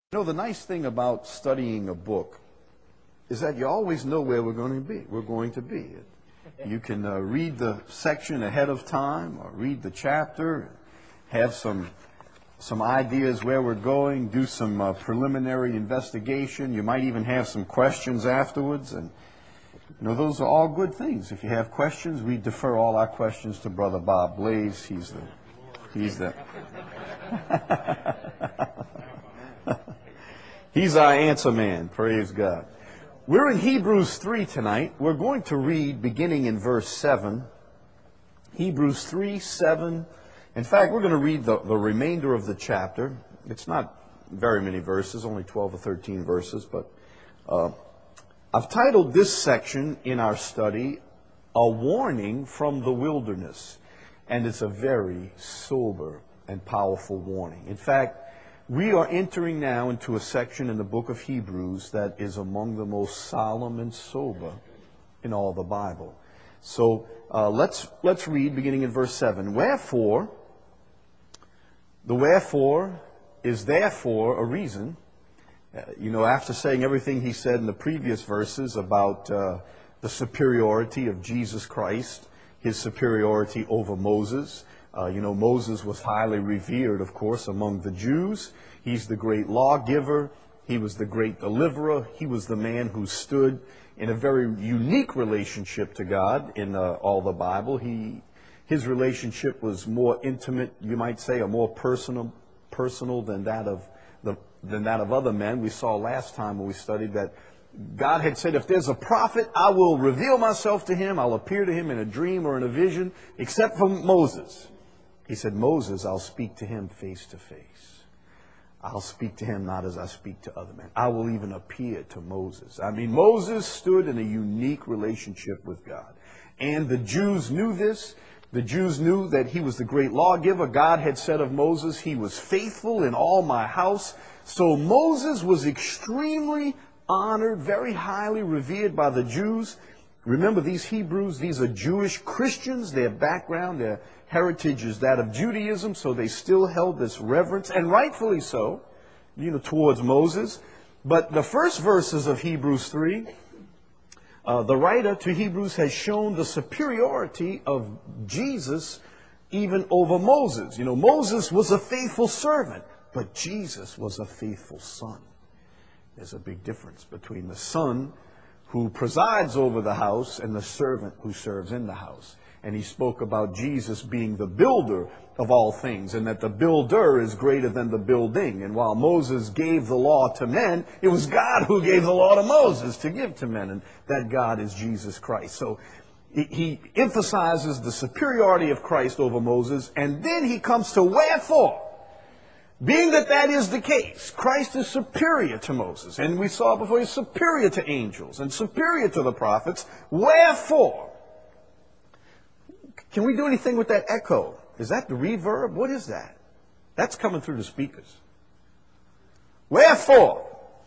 You know, the nice thing about studying a book is that you always know where we're going to be. You can read the section ahead of time or read the chapter, have some ideas where we're going, do some preliminary investigation. You might even have some questions afterwards. And, you know, those are all good things. If you have questions, we defer all our questions to Brother Bob Blaze. He's our answer man. Praise God. We're in Hebrews 3 tonight. We're going to read beginning in verse 7. Hebrews 3, 7. In fact, we're going to read the remainder of the chapter. It's not very many verses, only 12 or 13 verses. But I've titled this section in our study, A Warning from the Wilderness. And it's a very sober and powerful warning. In fact, we are entering now into a section in the book of Hebrews that is among the most solemn and sober in all the Bible. So let's read beginning in verse 7. Wherefore, the wherefore is therefore a reason. After saying everything he said in the previous verses about the superiority of Jesus Christ, his superiority over Moses. Moses was highly revered, of course, among the Jews. He's the great lawgiver. He was the great deliverer. He was the man who stood in a very unique relationship to God in all the Bible. His relationship was more intimate, you might say, or more personal than that of other men. We saw last time when we studied that God had said, if there's a prophet, I will reveal myself to him. I'll appear to him in a dream or in a vision, except for Moses. He said, Moses, I'll speak to him face to face. I'll speak to him not as I speak to other men. I will even appear to Moses. Moses stood in a unique relationship with God. And the Jews knew this. The Jews knew that he was the great lawgiver. God had said of Moses, he was faithful in all my house. So Moses was extremely honored, very highly revered by the Jews. Remember, these Hebrews, these are Jewish Christians. Their background, their heritage is that of Judaism, so they still held this reverence, and rightfully so, towards Moses. But the first verses of Hebrews 3, the writer to Hebrews has shown the superiority of Jesus even over Moses. Moses was a faithful servant, but Jesus was a faithful son. There's a big difference between the son who presides over the house and the servant who serves in the house. And he spoke about Jesus being the builder of all things, and that the builder is greater than the building. And while Moses gave the law to men, it was God who gave the law to Moses to give to men, and that God is Jesus Christ. So he emphasizes the superiority of Christ over Moses, and then he comes to wherefore. Being that is the case, Christ is superior to Moses, and we saw before he's superior to angels and superior to the prophets. Wherefore? Can we do anything with that echo? Is that the reverb? What is that? That's coming through the speakers. Wherefore,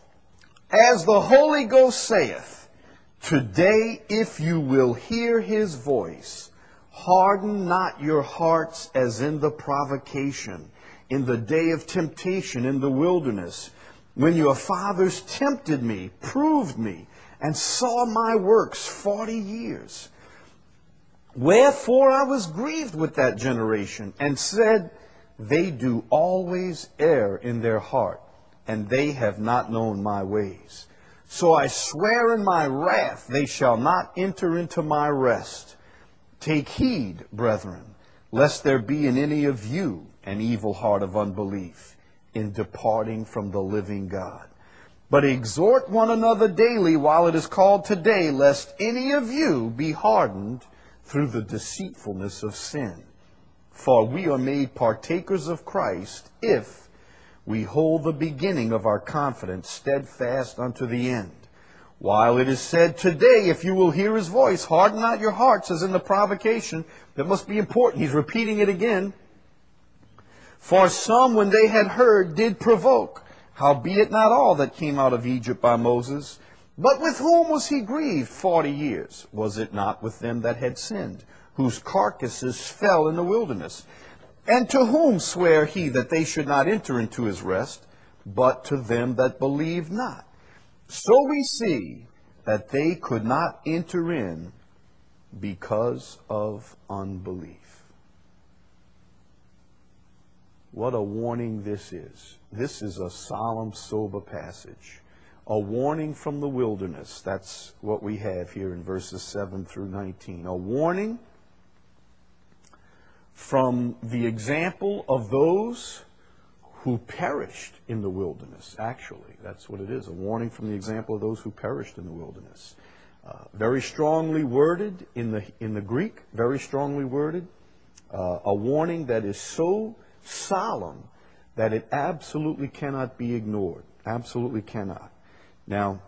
as the Holy Ghost saith, today if you will hear his voice, harden not your hearts as in the provocation, in the day of temptation in the wilderness, when your fathers tempted me, proved me, and saw my works 40 years. Wherefore I was grieved with that generation, and said, they do always err in their heart, and they have not known my ways. So I swear in my wrath, they shall not enter into my rest. Take heed, brethren, lest there be in any of you an evil heart of unbelief in departing from the living God. But exhort one another daily while it is called today, lest any of you be hardened through the deceitfulness of sin. For we are made partakers of Christ if we hold the beginning of our confidence steadfast unto the end. While it is said today, if you will hear his voice, harden not your hearts as in the provocation. That must be important. He's repeating it again. For some, when they had heard, did provoke, howbeit not all that came out of Egypt by Moses. But with whom was he grieved 40 years? Was it not with them that had sinned, whose carcasses fell in the wilderness? And to whom sware he that they should not enter into his rest, but to them that believe not. So we see that they could not enter in because of unbelief. What a warning this is. This is a solemn, sober passage. A warning from the wilderness. That's what we have here in verses 7 through 19. A warning from the example of those who perished in the wilderness. Actually, that's what it is. A warning from the example of those who perished in the wilderness. Very strongly worded in the Greek. Very strongly worded. A warning that is so solemn that it absolutely cannot be ignored. Absolutely cannot. Now,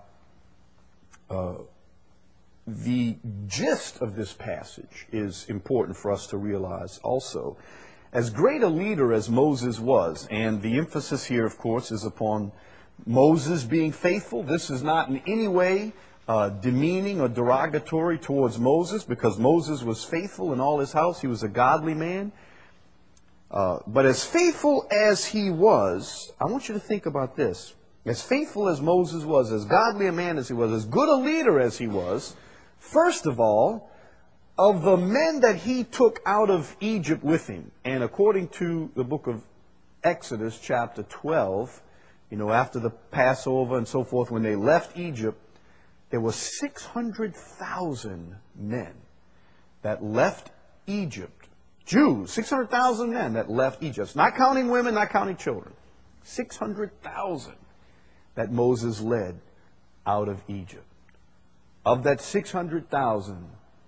the gist of this passage is important for us to realize also. As great a leader as Moses was, and the emphasis here, of course, is upon Moses being faithful. This is not in any way demeaning or derogatory towards Moses, because Moses was faithful in all his house. He was a godly man. But as faithful as he was, I want you to think about this. As faithful as Moses was, as godly a man as he was, as good a leader as he was, first of all, of the men that he took out of Egypt with him, and according to the book of Exodus chapter 12, after the Passover and so forth, when they left Egypt, there were 600,000 men that left Egypt. Jews, 600,000 men that left Egypt. Not counting women, not counting children. 600,000 that Moses led out of Egypt. Of that 600,000,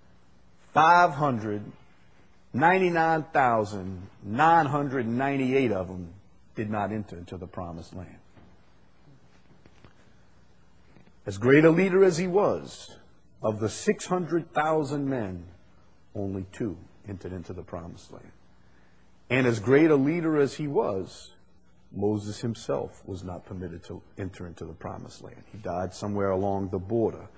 599,998 of them did not enter into the promised land. As great a leader as he was, of the 600,000 men, only 2 entered into the promised land. And as great a leader as he was, Moses himself was not permitted to enter into the promised land. He died somewhere along the border.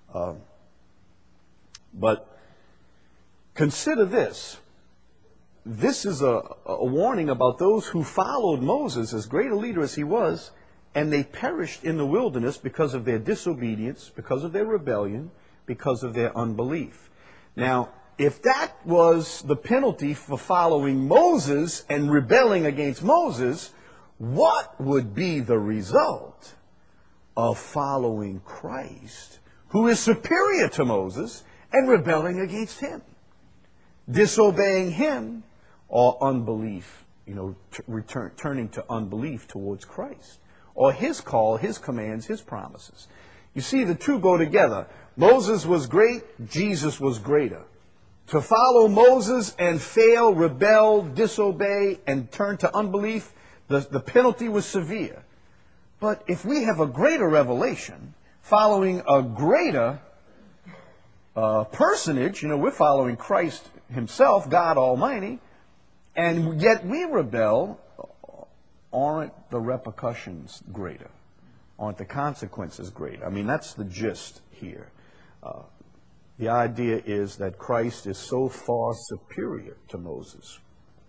But consider this. This is a warning about those who followed Moses, as great a leader as he was, and they perished in the wilderness because of their disobedience, because of their rebellion, because of their unbelief. Now, if that was the penalty for following Moses and rebelling against Moses, what would be the result of following Christ, who is superior to Moses, and rebelling against him? Disobeying him, or unbelief, turning to unbelief towards Christ, or his call, his commands, his promises. You see, the two go together. Moses was great, Jesus was greater. To follow Moses and fail, rebel, disobey, and turn to unbelief, the penalty was severe. But if we have a greater revelation, following a greater personage, we're following Christ himself, God Almighty, and yet we rebel, aren't the repercussions greater? Aren't the consequences greater? I mean, that's the gist here. The idea is that Christ is so far superior to Moses.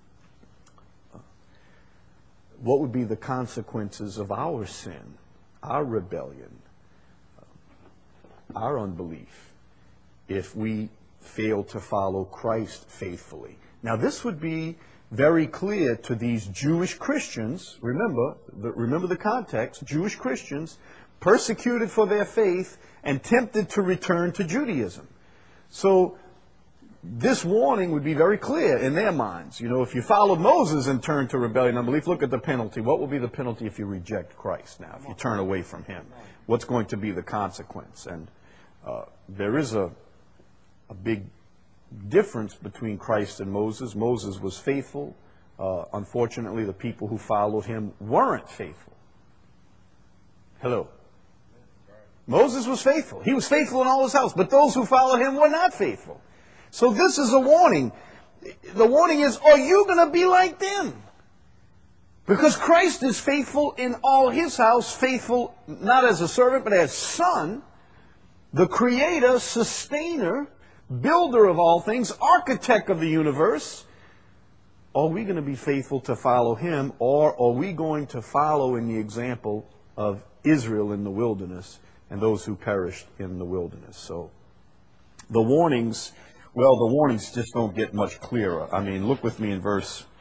What would be the consequences of our sin, our rebellion, our unbelief, if we fail to follow Christ faithfully? Now, this would be very clear to these Jewish Christians. Remember the context. Jewish Christians persecuted for their faith and tempted to return to Judaism. So this warning would be very clear in their minds. If you followed Moses and turned to rebellion and unbelief, look at the penalty. What will be the penalty if you reject Christ now, if you turn away from him? What's going to be the consequence? And there is a big difference between Christ and Moses. Moses was faithful. Unfortunately, the people who followed him weren't faithful. Hello. Moses was faithful. He was faithful in all his house, but those who followed him were not faithful. So this is a warning. The warning is, are you going to be like them? Because Christ is faithful in all his house, faithful not as a servant, but as son, the creator, sustainer, builder of all things, architect of the universe. are we going to be faithful to follow him, or are we going to follow in the example of Israel in the wilderness and those who perished in the wilderness? So the warnings, well, the warnings just don't get much clearer. I mean, look with me in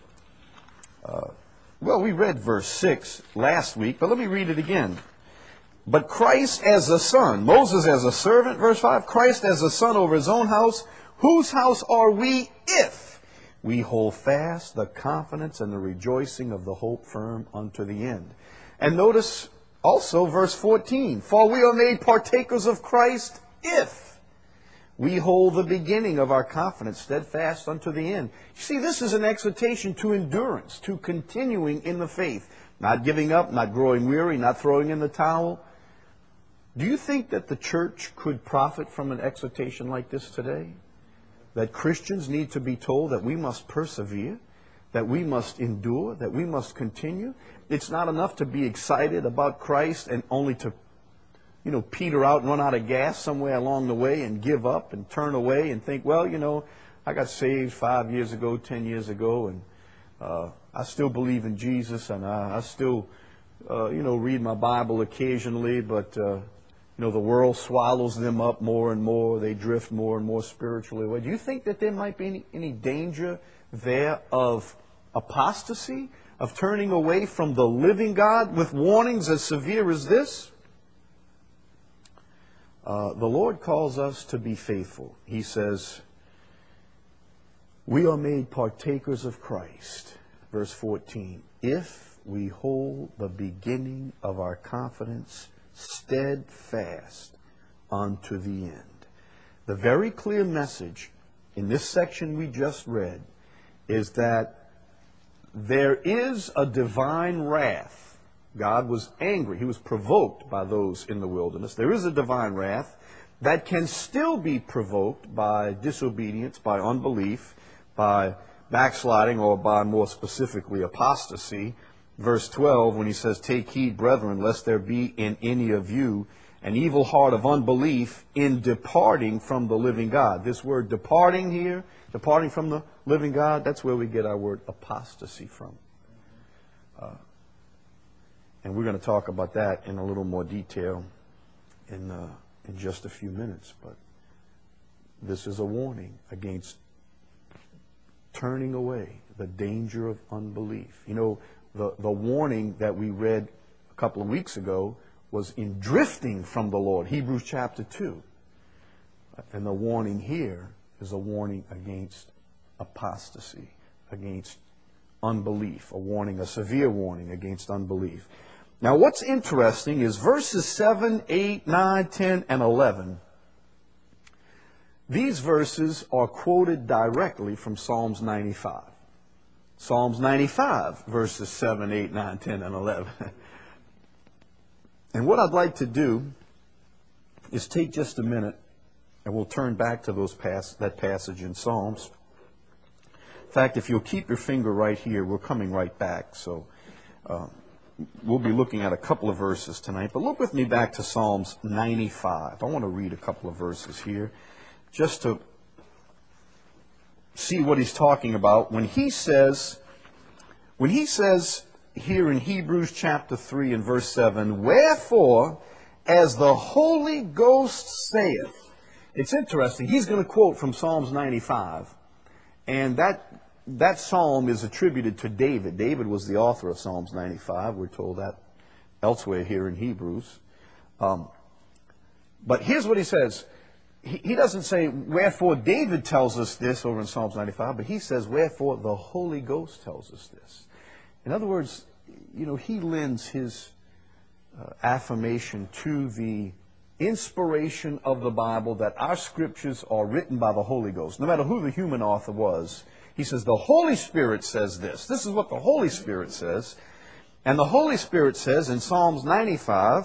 we read verse 6 last week, but let me read it again. But Christ as a son, Moses as a servant, verse 5, Christ as a son over his own house. Whose house are we if we hold fast the confidence and the rejoicing of the hope firm unto the end? And notice also verse 14, for we are made partakers of Christ if we hold the beginning of our confidence steadfast unto the end. You see, this is an exhortation to endurance, to continuing in the faith, not giving up, not growing weary, not throwing in the towel. Do you think that the church could profit from an exhortation like this today? That Christians need to be told that we must persevere, that we must endure, that we must continue? It's not enough to be excited about Christ and only to peter out and run out of gas somewhere along the way and give up and turn away and think, well, I got saved 5 years ago, 10 years ago, and I still believe in Jesus, and I still, read my Bible occasionally, but, the world swallows them up more and more. They drift more and more spiritually away. Do you think that there might be any danger there of apostasy, of turning away from the living God with warnings as severe as this? The Lord calls us to be faithful. He says, we are made partakers of Christ. Verse 14, if we hold the beginning of our confidence steadfast unto the end. The very clear message in this section we just read is that there is a divine wrath. God was angry. He was provoked by those in the wilderness. There is a divine wrath that can still be provoked by disobedience, by unbelief, by backsliding, or by more specifically apostasy. Verse 12, when he says, take heed, brethren, lest there be in any of you an evil heart of unbelief in departing from the living God. This word departing here, departing from the living God, that's where we get our word apostasy from. And we're going to talk about that in a little more detail in just a few minutes. But this is a warning against turning away, the danger of unbelief. The warning that we read a couple of weeks ago was in drifting from the Lord, Hebrews chapter 2. And the warning here is a warning against apostasy, against unbelief, a severe warning against unbelief. Now what's interesting is verses 7, 8, 9, 10, and 11. These verses are quoted directly from Psalms 95. Psalms 95, verses 7, 8, 9, 10, and 11. And what I'd like to do is take just a minute, and we'll turn back to that passage in Psalms. In fact, if you'll keep your finger right here, we're coming right back. So we'll be looking at a couple of verses tonight. But look with me back to Psalms 95. I want to read a couple of verses here just to see what he's talking about when he says here in Hebrews chapter 3 and verse 7, wherefore, as the Holy Ghost saith. It's interesting. He's going to quote from Psalms 95. And that psalm is attributed to David. David was the author of Psalms 95. We're told that elsewhere here in Hebrews. But here's what he says. He doesn't say, wherefore David tells us this over in Psalms 95, but he says, wherefore the Holy Ghost tells us this. In other words, he lends his affirmation to the inspiration of the Bible, that our scriptures are written by the Holy Ghost. No matter who the human author was, he says, the Holy Spirit says this. This is what the Holy Spirit says. And the Holy Spirit says in Psalms 95,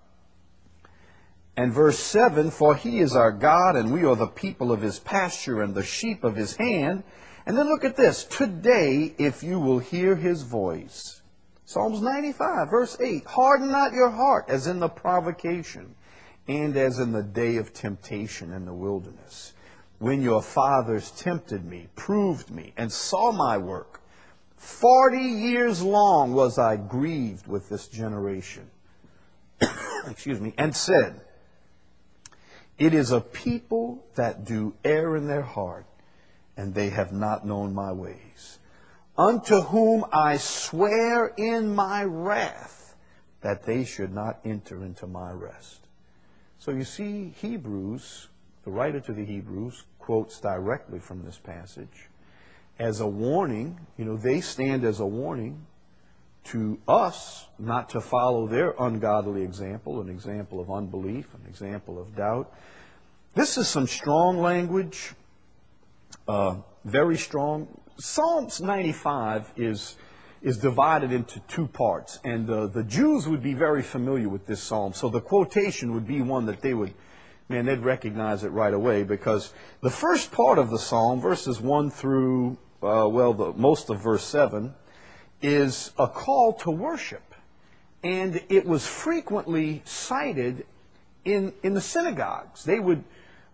and verse 7, for he is our God, and we are the people of his pasture and the sheep of his hand. And then look at this. Today, if you will hear his voice. Psalms 95, verse 8. Harden not your heart as in the provocation, and as in the day of temptation in the wilderness, when your fathers tempted me, proved me, and saw my work. 40 years long was I grieved with this generation. Excuse me. And said, it is a people that do err in their heart, and they have not known my ways. Unto whom I swear in my wrath that they should not enter into my rest. So you see, Hebrews, the writer to the Hebrews, quotes directly from this passage as a warning. You know, they stand as a warning to us not to follow their ungodly example, an example of unbelief, an example of doubt. This is some strong language, very strong. Psalms 95 is divided into two parts, and the Jews would be very familiar with this psalm. So the quotation would be one that they'd recognize it right away, because the first part of the psalm, verses 1 through, most of verse 7, is a call to worship. And it was frequently cited in the synagogues. They would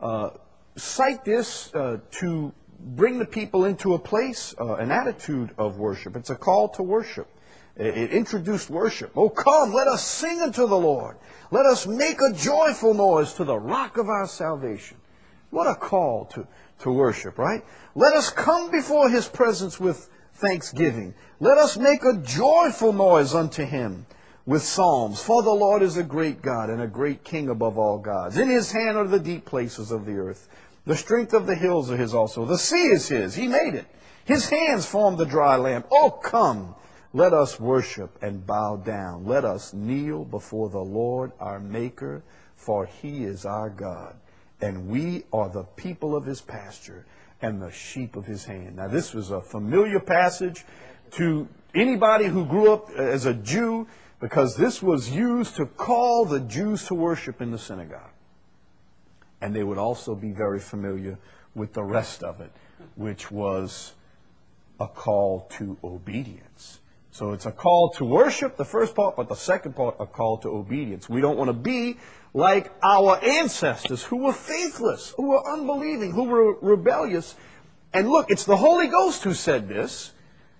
cite this to bring the people into a place, an attitude of worship. It's a call to worship. It introduced worship. Oh, come, let us sing unto the Lord. Let us make a joyful noise to the rock of our salvation. What a call to worship, right? Let us come before His presence with thanksgiving. Let us make a joyful noise unto Him with psalms. For the Lord is a great God and a great King above all gods. In His hand are the deep places of the earth. The strength of the hills are His also. The sea is His. He made it. His hands formed the dry land. Oh, come, let us worship and bow down. Let us kneel before the Lord our Maker, for He is our God, and we are the people of His pasture and the sheep of His hand. Now, this was a familiar passage to anybody who grew up as a Jew, because this was used to call the Jews to worship in the synagogue. And they would also be very familiar with the rest of it, which was a call to obedience. So it's a call to worship, the first part, but the second part, a call to obedience. We don't want to be like our ancestors who were faithless, who were unbelieving, who were rebellious. And look, it's the Holy Ghost who said this.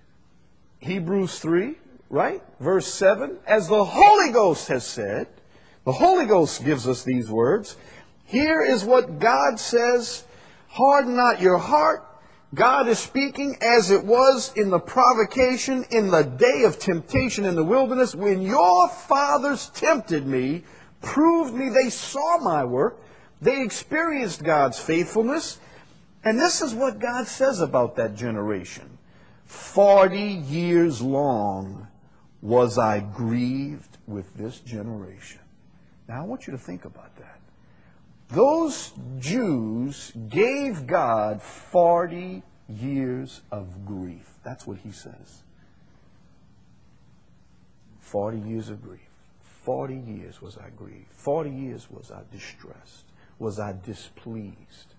Hebrews 3, right? Verse 7, as the Holy Ghost has said, the Holy Ghost gives us these words. Here is what God says, harden not your heart. God is speaking as it was in the provocation, in the day of temptation in the wilderness, when your fathers tempted me, proved me, they saw my work, they experienced God's faithfulness. And this is what God says about that generation. 40 years long was I grieved with this generation. Now I want you to think about that. Those Jews gave God 40 years of grief. That's what He says. 40 years of grief. 40 years was I grieved. 40 years was I distressed. Was I displeased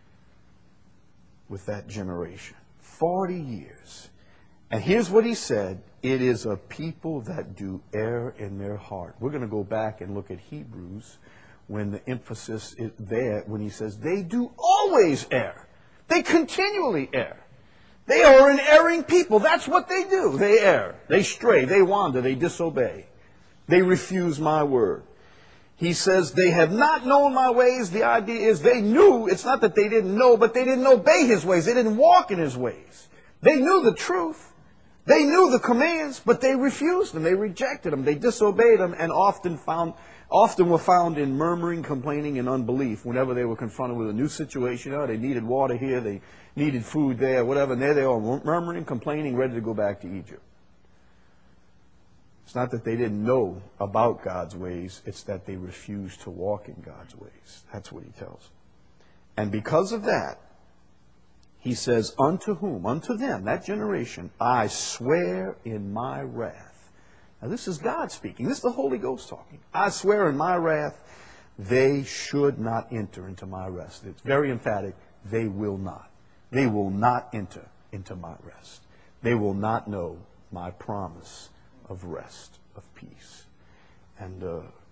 with that generation. 40 years. And here's what He said. It is a people that do err in their heart. We're going to go back and look at Hebrews, when the emphasis is there, when he says, they do always err. They continually err. They are an erring people. That's what they do. They err. They stray. They wander. They disobey. They refuse my word. He says, they have not known my ways. The idea is they knew. It's not that they didn't know, but they didn't obey His ways. They didn't walk in His ways. They knew the truth. They knew the commands, but they refused them. They rejected them. They disobeyed them, and often were found in murmuring, complaining, and unbelief whenever they were confronted with a new situation. They needed water here, they needed food there, whatever, and there they are, murmuring, complaining, ready to go back to Egypt. It's not that they didn't know about God's ways, it's that they refused to walk in God's ways. That's what He tells. And because of that, He says, unto whom? Unto them, that generation, I swear in my wrath. Now this is God speaking. This is the Holy Ghost talking. I swear in my wrath, they should not enter into my rest. It's very emphatic. They will not. They will not enter into my rest. They will not know my promise of rest, of peace. And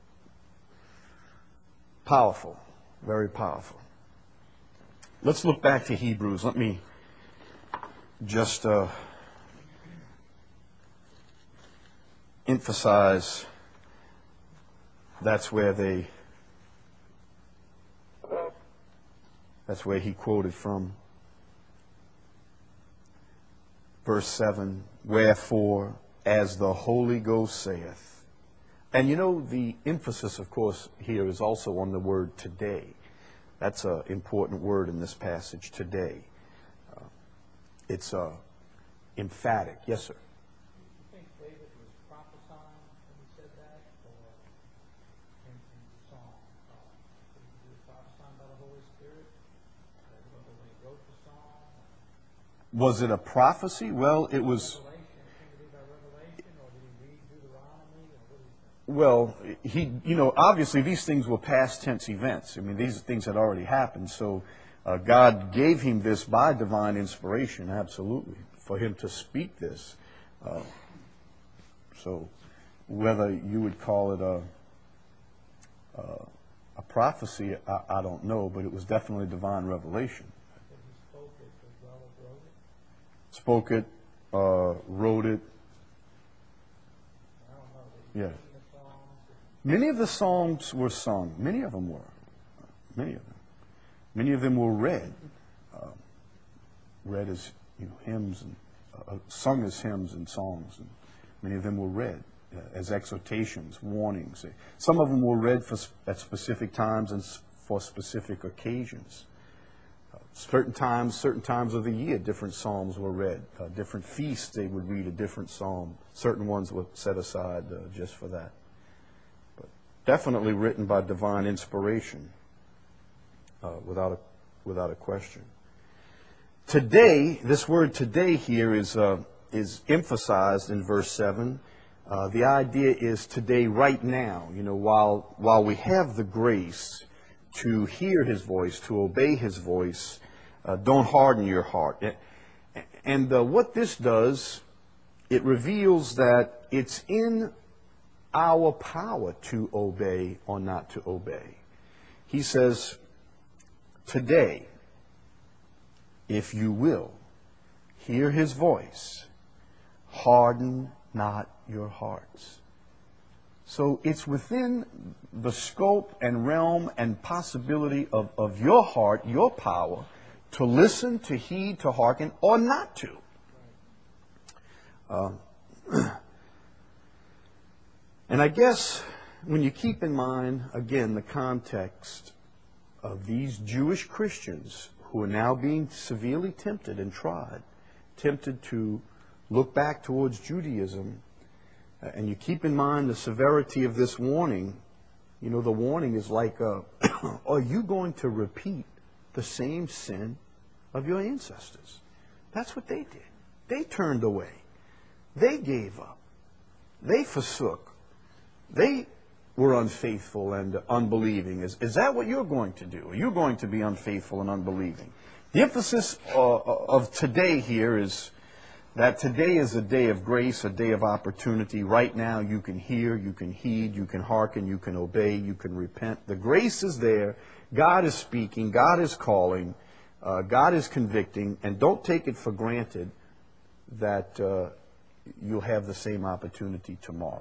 powerful. Very powerful. Let's look back to Hebrews. Let me just emphasize that's where he quoted from. Verse 7, wherefore, as the Holy Ghost saith. And you know, the emphasis, of course, here is also on the word today. That's an important word in this passage, today. It's emphatic. Yes, sir. Do you think David was prophesying when he said that, or in the song? He was prophesying by the Holy Spirit? When he wrote the song? Was it a prophecy? Well, it was. Revelation? Can it be by revelation, or did he read Deuteronomy, or what do you think? Well, obviously these things were past tense events. I mean, these things had already happened. So God gave him this by divine inspiration, absolutely, for him to speak this. So whether you would call it a prophecy, I don't know, but it was definitely divine revelation. That he spoke it as well as wrote it? Spoke it, wrote it. I don't know. Did he Yeah. sing the songs? Many of the songs were sung. Many of them were. Many of them. Many of them were read. Read as hymns and sung as hymns and songs. And many of them were read as exhortations, warnings. Some of them were read at specific times and for specific occasions. Certain times of the year, different psalms were read. Different feasts, they would read a different psalm. Certain ones were set aside just for that. But definitely written by divine inspiration, without a question. Today, this word today here is emphasized in verse 7. The idea is today, right now. While we have the grace to hear His voice, to obey His voice, don't harden your heart. And what this does, it reveals that it's in our power to obey or not to obey. He says, today, if you will, hear His voice, harden not your hearts. So it's within the scope and realm and possibility of your heart, your power, to listen, to heed, to hearken, or not to. And I guess when you keep in mind, again, the context of these Jewish Christians who are now being severely tempted and tried, tempted to look back towards Judaism, and you keep in mind the severity of this warning, the warning is like, are you going to repeat the same sin of your ancestors? That's what they did. They turned away. They gave up. They forsook. They were unfaithful and unbelieving. Is that what you're going to do? Are you going to be unfaithful and unbelieving? The emphasis of today here is that today is a day of grace, a day of opportunity. Right now you can hear, you can heed, you can hearken, you can obey, you can repent. The grace is there. God is speaking. God is calling. God is convicting. And don't take it for granted that you'll have the same opportunity tomorrow.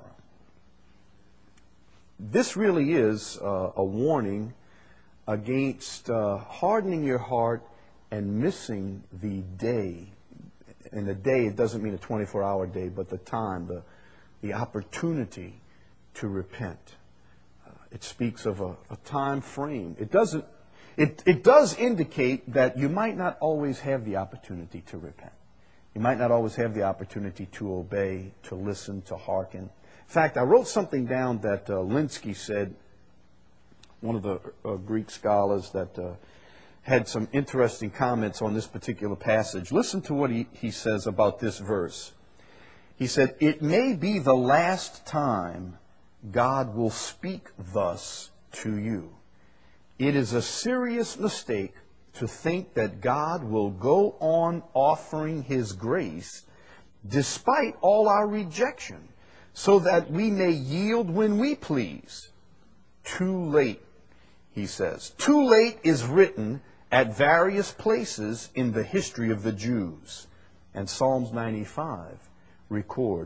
This really is a warning against hardening your heart and missing the day. And the day, it doesn't mean a 24-hour day, but the time, the opportunity to repent. It speaks of a time frame. It does indicate that you might not always have the opportunity to repent. You might not always have the opportunity to obey, to listen, to hearken. In fact, I wrote something down that Linsky said, one of the Greek scholars that had some interesting comments on this particular passage. Listen to what he says about this verse. He said, "It may be the last time God will speak thus to you. It is a serious mistake to think that God will go on offering His grace despite all our rejection, so that we may yield when we please. Too late," he says. Too late is written at various places in the history of the Jews. And Psalms 95 records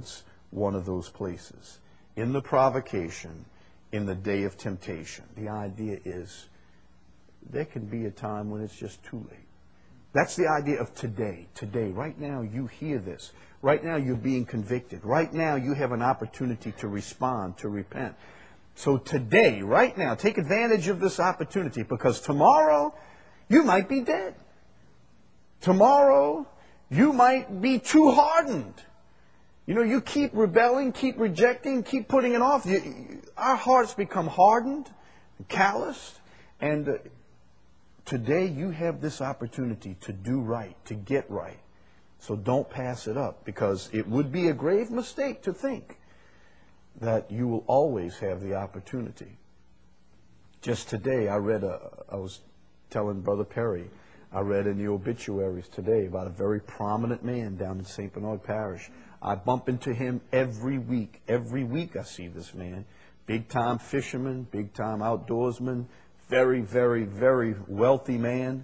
one of those places. In the provocation, in the day of temptation. The idea is there can be a time when it's just too late. That's the idea of today. Today, right now, you hear this. Right now, you're being convicted. Right now, you have an opportunity to respond, to repent. So today, right now, take advantage of this opportunity, because tomorrow, you might be dead. Tomorrow, you might be too hardened. You know, you keep rebelling, keep rejecting, keep putting it off. Our hearts become hardened, calloused, and today you have this opportunity to do right, to get right. So don't pass it up, because it would be a grave mistake to think that you will always have the opportunity. Just today, I was telling Brother Perry, I read in the obituaries today about a very prominent man down in St. Bernard Parish. I bump into him every week. Every week I see this man. Big-time fisherman, big-time outdoorsman, very, very, very wealthy man.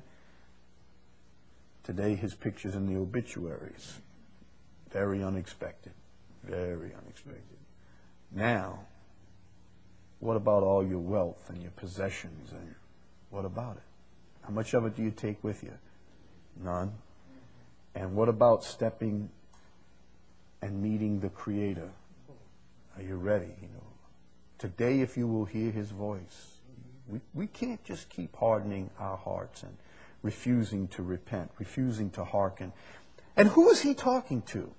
Today his picture's in the obituaries. Very unexpected. Very unexpected. Now, what about all your wealth and your possessions, and what about it? How much of it do you take with you? None. And what about stepping and meeting the Creator? Are you ready? You know, today, if you will hear His voice, we can't just keep hardening our hearts and refusing to repent, refusing to hearken. And who is He talking to?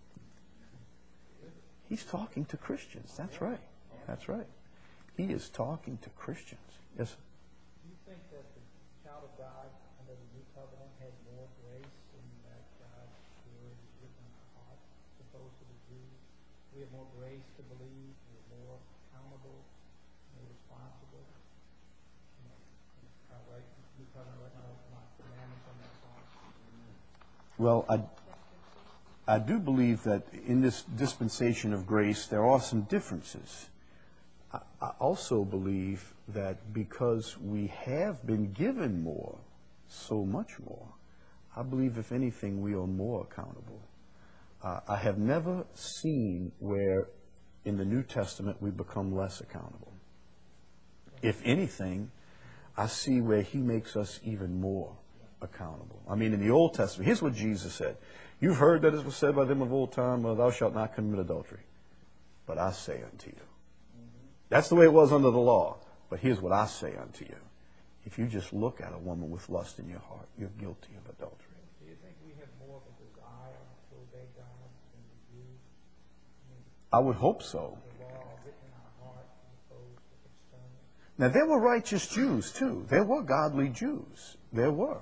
He's talking to Christians. That's right. That's right. He is talking to Christians. Yes, sir. Do you think that the child of God under the new covenant has more grace in that God's word is written in our heart, as opposed to the Jews? We have more grace to believe. We're more accountable, more responsible. You know, right? New covenant right now, my commandments on my heart. Well, I do believe that in this dispensation of grace, there are some differences. I also believe that because we have been given more, so much more, I believe, if anything, we are more accountable. I have never seen where in the New Testament we become less accountable. If anything, I see where He makes us even more accountable. I mean, in the Old Testament, here's what Jesus said. You've heard that it was said by them of old time, well, thou shalt not commit adultery. But I say unto you. That's the way it was under the law. But here's what I say unto you. If you just look at a woman with lust in your heart, you're guilty of adultery. Do you think we have more of a desire to obey God than the Jews? I would hope so. The law written in our heart as opposed to external. Now, there were righteous Jews, too. There were godly Jews. There were.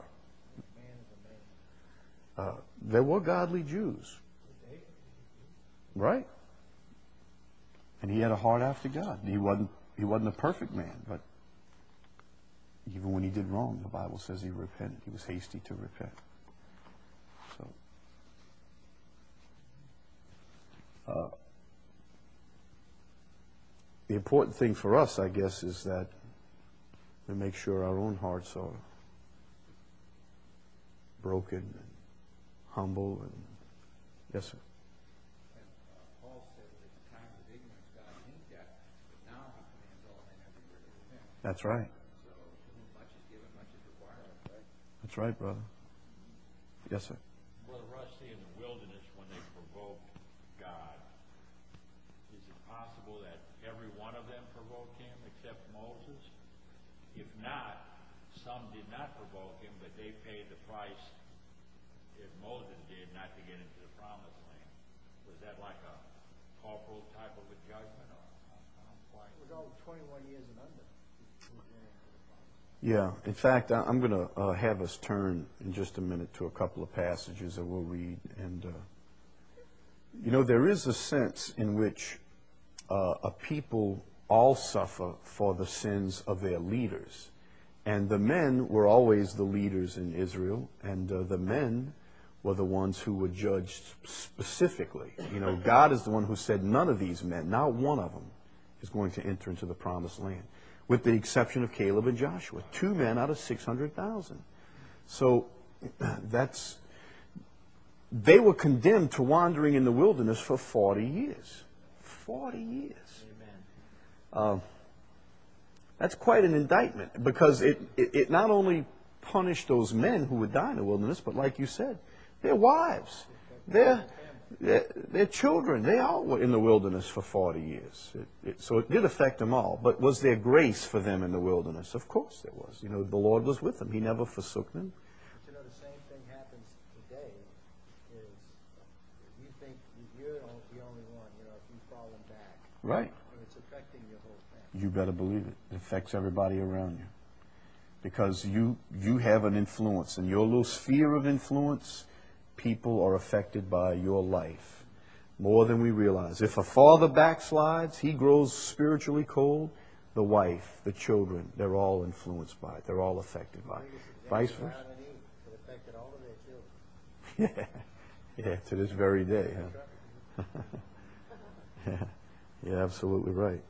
There were godly Jews. Right? And he had a heart after God. He wasn't a perfect man, but even when he did wrong, the Bible says he repented. He was hasty to repent. So, the important thing for us, I guess, is that we make sure our own hearts are broken and humble. And yes, sir. Paul said that the times of ignorance God hinted at, but now He commands all men everywhere to repent. That's right. So to whom much is given, much is required, right? That's right, brother. Yes, sir. Brother Rusty, in the wilderness, when they provoked God, is it possible that every one of them provoked Him except Moses? If not, some did not provoke Him, but they paid the price, if Moses did, not to get into the promised land. Was that like a corporal type of a judgment? Or, It was all 21 years and under. Yeah. In fact, I'm going to have us turn in just a minute to a couple of passages that we'll read. And, you know, there is a sense in which a people all suffer for the sins of their leaders. And the men were always the leaders in Israel, and the men were the ones who were judged specifically. You know, God is the one who said none of these men, not one of them, is going to enter into the promised land, with the exception of Caleb and Joshua, 2 men out of 600,000. So they were condemned to wandering in the wilderness for 40 years. 40 years. That's quite an indictment, because it not only punished those men who would die in the wilderness, but like you said, their wives, their children, they all were in the wilderness for 40 years. So it did affect them all. But was there grace for them in the wilderness? Of course there was. You know, the Lord was with them. He never forsook them. But you know, the same thing happens today. Is you think you're the only one, you know, if you've fallen back. Right. And it's affecting your whole family. You better believe it. It affects everybody around you. Because you have an influence. In your little sphere of influence, people are affected by your life more than we realize. If a father backslides, he grows spiritually cold. The wife, the children, they're all influenced by it. They're all affected by it. Vice versa. Adam and Eve, it affected all of their children. Yeah, to this very day. Huh? Yeah, absolutely right.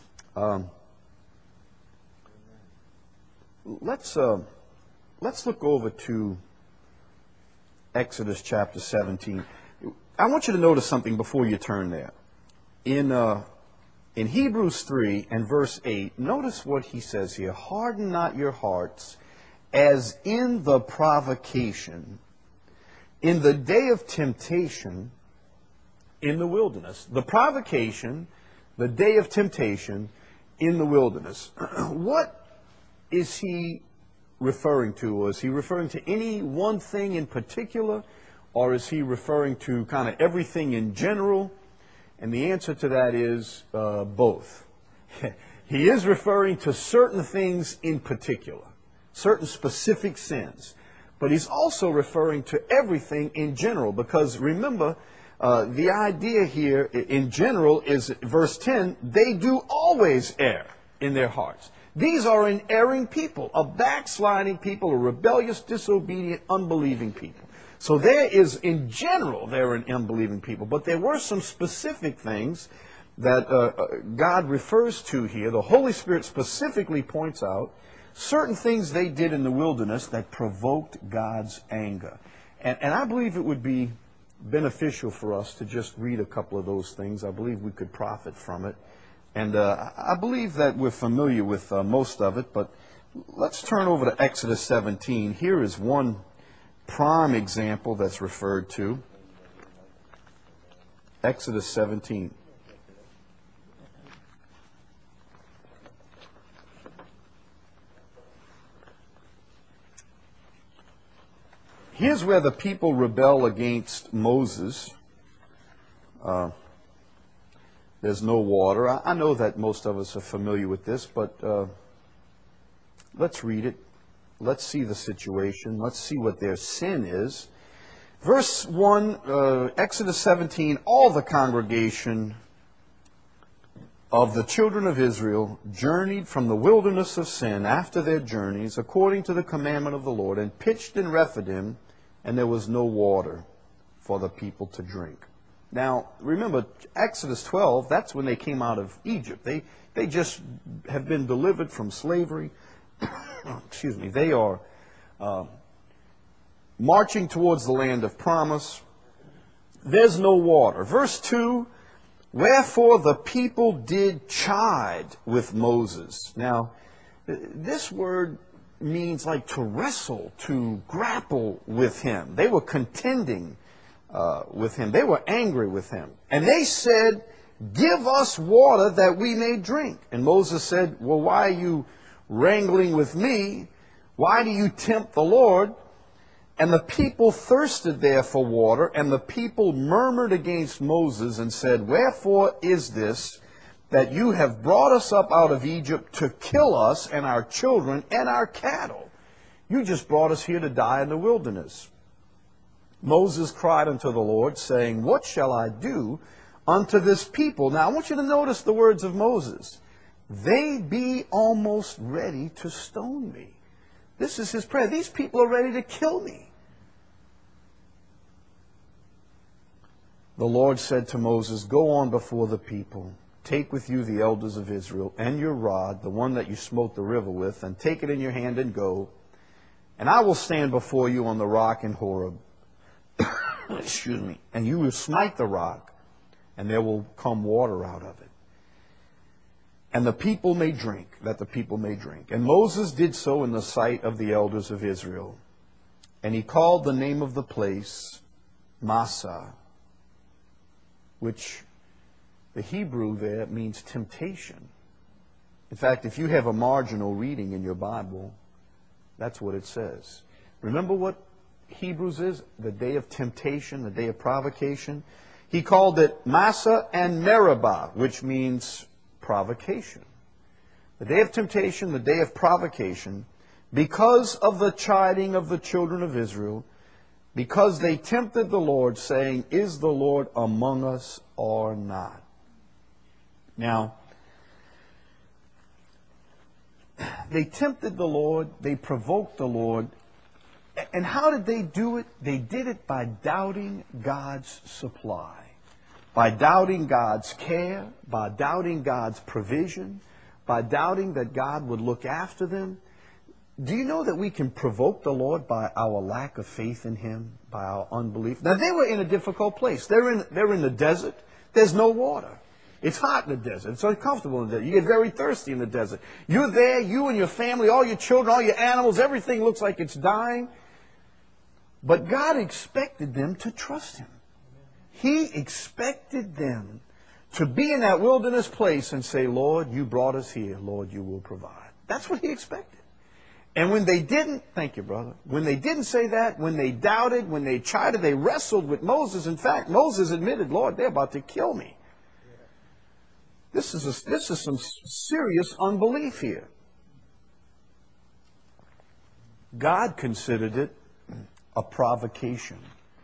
Let's look over to Exodus chapter 17. I want you to notice something before you turn there. In Hebrews 3 and verse 8, notice what he says here. Harden not your hearts as in the provocation, in the day of temptation in the wilderness. The provocation, the day of temptation in the wilderness. What is he referring to? Or is he referring to any one thing in particular? Or is he referring to kind of everything in general? And the answer to that is both. He is referring to certain things in particular, certain specific sins. But he's also referring to everything in general, because remember, the idea here in general is, verse 10, they do always err in their hearts. These are an erring people, a backsliding people, a rebellious, disobedient, unbelieving people. So there is, in general, they're an unbelieving people. But there were some specific things that God refers to here. The Holy Spirit specifically points out certain things they did in the wilderness that provoked God's anger. And I believe it would be beneficial for us to just read a couple of those things. I believe we could profit from it. And I believe that we're familiar with most of it, but let's turn over to Exodus 17. Here is one prime example that's referred to. Exodus 17. Here's where the people rebel against Moses. There's no water. I know that most of us are familiar with this, but let's read it. Let's see the situation. Let's see what their sin is. Verse 1, Exodus 17, all the congregation of the children of Israel journeyed from the wilderness of sin after their journeys, according to the commandment of the Lord, and pitched in Rephidim, and there was no water for the people to drink. Now, remember, Exodus 12, that's when they came out of Egypt. They just have been delivered from slavery. Excuse me. They are marching towards the land of promise. There's no water. Verse 2, wherefore the people did chide with Moses. Now, this word means like to wrestle, to grapple with him. They were contending with him. They were angry with him. And they said, give us water that we may drink. And Moses said, well, why are you wrangling with me? Why do you tempt the Lord? And the people thirsted there for water, and the people murmured against Moses and said, wherefore is this that you have brought us up out of Egypt to kill us and our children and our cattle? You just brought us here to die in the wilderness. Moses cried unto the Lord, saying, what shall I do unto this people? Now I want you to notice the words of Moses. They be almost ready to stone me. This is his prayer. These people are ready to kill me. The Lord said to Moses, go on before the people. Take with you the elders of Israel and your rod, the one that you smote the river with, and take it in your hand and go. And I will stand before you on the rock in Horeb. excuse me, and you will smite the rock, and there will come water out of it. And the people may drink, that the people may drink. And Moses did so in the sight of the elders of Israel. And he called the name of the place Massah, which the Hebrew there means temptation. In fact, if you have a marginal reading in your Bible, that's what it says. Remember what Hebrews is? The day of temptation, the day of provocation. He called it Massah and Meribah, which means provocation. The day of temptation, the day of provocation, because of the chiding of the children of Israel, because they tempted the Lord, saying, "Is the Lord among us or not?" Now, they tempted the Lord, they provoked the Lord, and how did they do it? They did it by doubting God's supply, by doubting God's care, by doubting God's provision, by doubting that God would look after them. Do you know that we can provoke the Lord by our lack of faith in Him, by our unbelief? Now, they were in a difficult place. They're in the desert. There's no water. It's hot in the desert. It's uncomfortable in the desert. You get very thirsty in the desert. You're there, you and your family, all your children, all your animals, everything looks like it's dying. But God expected them to trust Him. He expected them to be in that wilderness place and say, "Lord, you brought us here. Lord, you will provide." That's what He expected. And when they didn't, thank you, brother, when they didn't say that, when they doubted, when they chided, they wrestled with Moses. In fact, Moses admitted, "Lord, they're about to kill me." This is some serious unbelief here. God considered it a provocation,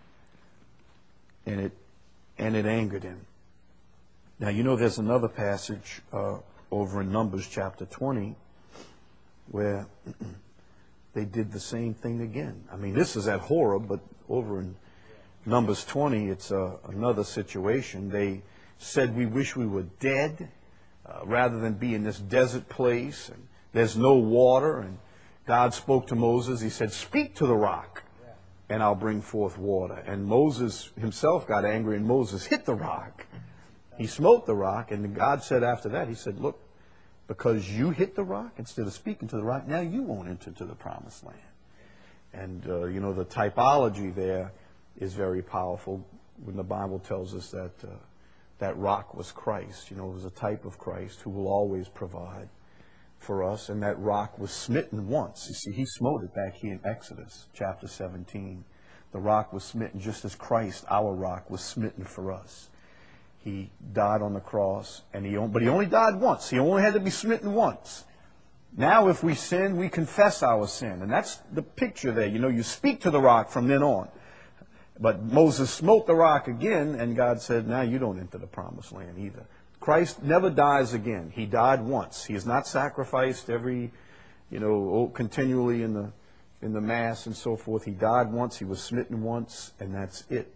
and it angered Him. Now, you know there's another passage over in Numbers chapter 20 where they did the same thing again. I mean, this is at Horeb, but over in Numbers 20, it's another situation. They said, "We wish we were dead rather than be in this desert place. And there's no water." And God spoke to Moses. He said, "Speak to the rock, and I'll bring forth water." And Moses himself got angry, and Moses hit the rock. He smote the rock, and God said after that, He said, "Look, because you hit the rock instead of speaking to the rock, now you won't enter into the promised land." And, the typology there is very powerful when the Bible tells us that that rock was Christ. It was a type of Christ who will always provide for us. And that rock was smitten once. You see, He smote it back here in Exodus chapter 17. The rock was smitten just as Christ, our rock, was smitten for us. He died on the cross, but He only died once. He only had to be smitten once. Now, if we sin, we confess our sin. And that's the picture there. You speak to the rock from then on. But Moses smote the rock again, and God said, "Now you don't enter the promised land either." Christ never dies again. He died once. He is not sacrificed continually in the Mass and so forth. He died once. He was smitten once, and that's it.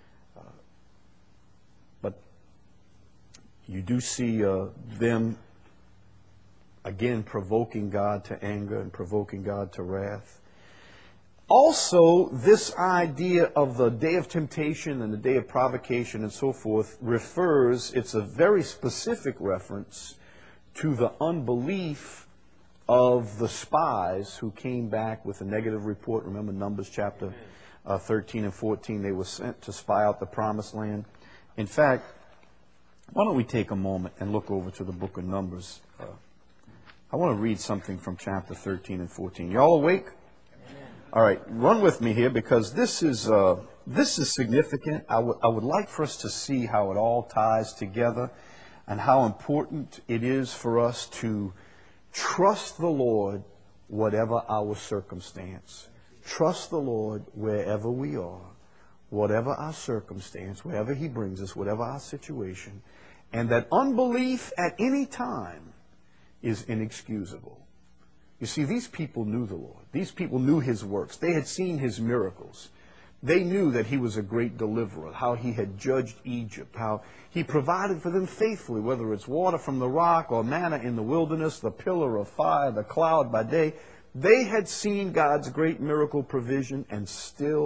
But you do see them again provoking God to anger and provoking God to wrath. Also, this idea of the day of temptation and the day of provocation and so forth it's a very specific reference to the unbelief of the spies who came back with a negative report. Remember Numbers chapter 13 and 14, they were sent to spy out the promised land. In fact, why don't we take a moment and look over to the book of Numbers. I want to read something from chapter 13 and 14. Y'all awake? All right, run with me here because this is significant. I would like for us to see how it all ties together and how important it is for us to trust the Lord whatever our circumstance. Trust the Lord wherever we are, whatever our circumstance, wherever He brings us, whatever our situation. And that unbelief at any time is inexcusable. You see, these people knew the Lord. These people knew His works. They had seen His miracles. They knew that He was a great deliverer, how He had judged Egypt, how He provided for them faithfully, whether it's water from the rock or manna in the wilderness, the pillar of fire, the cloud by day. They had seen God's great miracle provision, and still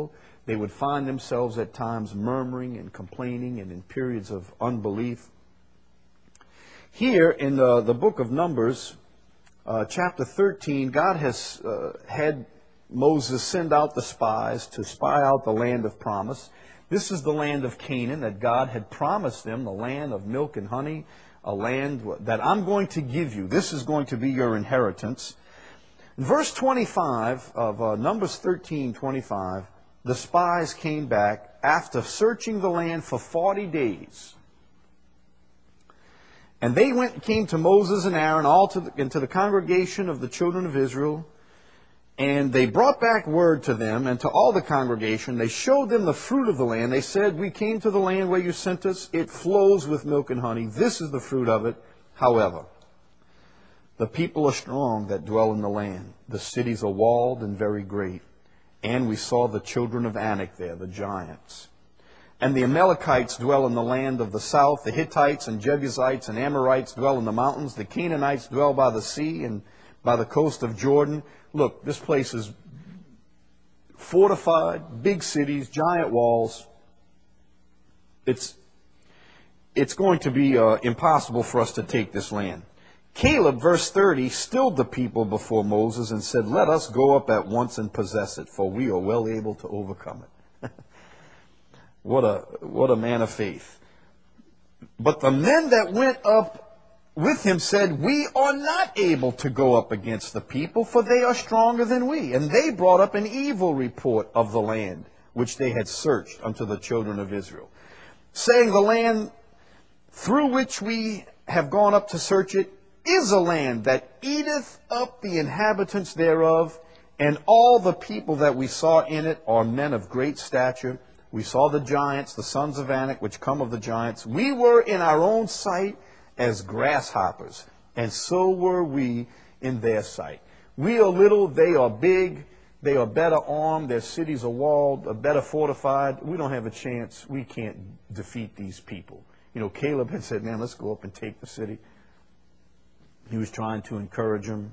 They would find themselves at times murmuring and complaining and in periods of unbelief. Here in the book of Numbers, chapter 13, God has had Moses send out the spies to spy out the land of promise. This is the land of Canaan that God had promised them, the land of milk and honey, a land that I'm going to give you. This is going to be your inheritance. In verse 25 of Numbers 13:25, the spies came back after searching the land for 40 days. And they came to Moses and Aaron, and to the congregation of the children of Israel, and they brought back word to them and to all the congregation. They showed them the fruit of the land. They said, we came to the land where you sent us. It flows with milk and honey. This is the fruit of it. However, the people are strong that dwell in the land. The cities are walled and very great. And we saw the children of Anak there, the giants. And the Amalekites dwell in the land of the south. The Hittites and Jebusites and Amorites dwell in the mountains. The Canaanites dwell by the sea and by the coast of Jordan. Look, this place is fortified, big cities, giant walls. It's going to be impossible for us to take this land. Caleb, verse 30, stilled the people before Moses and said, let us go up at once and possess it, for we are well able to overcome it. What a man of faith. But the men that went up with him said, we are not able to go up against the people, for they are stronger than we. And they brought up an evil report of the land, which they had searched unto the children of Israel, saying, the land through which we have gone up to search it is a land that eateth up the inhabitants thereof, and all the people that we saw in it are men of great stature. We saw the giants, the sons of Anak, which come of the giants. We were in our own sight as grasshoppers, and so were we in their sight. We are little, they are big, they are better armed, their cities are walled, are better fortified. We don't have a chance. We can't defeat these people. You know, Caleb had said, man, let's go up and take the city. He was trying to encourage them.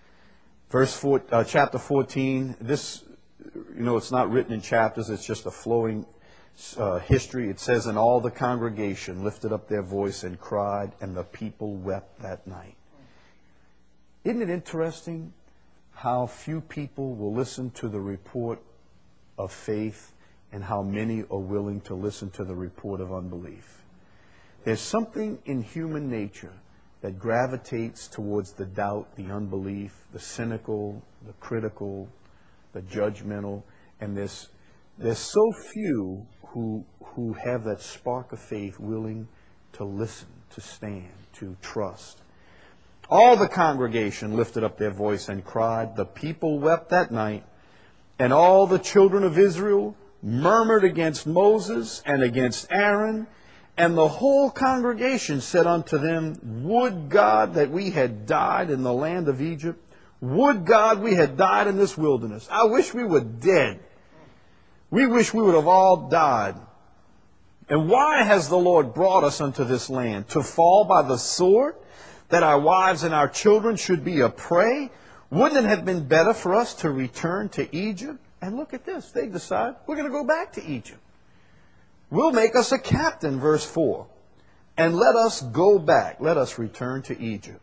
Chapter 14, this, it's not written in chapters, it's just a flowing history. It says, and all the congregation lifted up their voice and cried, and the people wept that night. Isn't it interesting how few people will listen to the report of faith and how many are willing to listen to the report of unbelief? There's something in human nature that gravitates towards the doubt, the unbelief, the cynical, the critical, the judgmental, and there's so few who have that spark of faith willing to listen, to stand, to trust. All the congregation lifted up their voice and cried. The people wept that night, and all the children of Israel murmured against Moses and against Aaron. And the whole congregation said unto them, would God that we had died in the land of Egypt. Would God we had died in this wilderness. I wish we were dead. We wish we would have all died. And why has the Lord brought us unto this land? To fall by the sword? That our wives and our children should be a prey? Wouldn't it have been better for us to return to Egypt? And look at this. They decide we're going to go back to Egypt. We'll make us a captain, verse 4. And let us go back. Let us return to Egypt.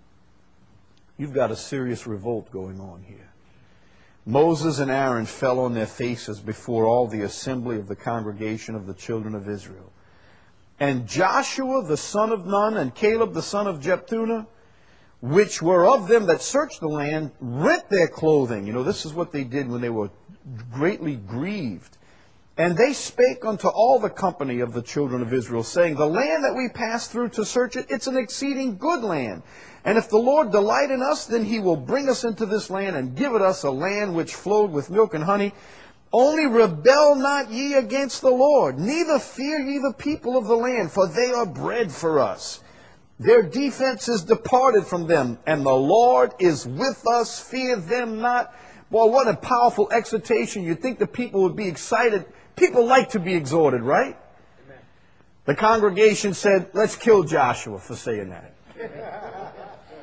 You've got a serious revolt going on here. Moses and Aaron fell on their faces before all the assembly of the congregation of the children of Israel. And Joshua the son of Nun and Caleb the son of Jephunneh, which were of them that searched the land, rent their clothing. This is what they did when they were greatly grieved. And they spake unto all the company of the children of Israel, saying, the land that we passed through to search it, it's an exceeding good land. And if the Lord delight in us, then he will bring us into this land and give it us a land which flowed with milk and honey. Only rebel not ye against the Lord, neither fear ye the people of the land, for they are bread for us. Their defense is departed from them, and the Lord is with us, fear them not. Boy, what a powerful exhortation. You'd think the people would be excited. People like to be exhorted, right? Amen. The congregation said, let's kill Joshua for saying that.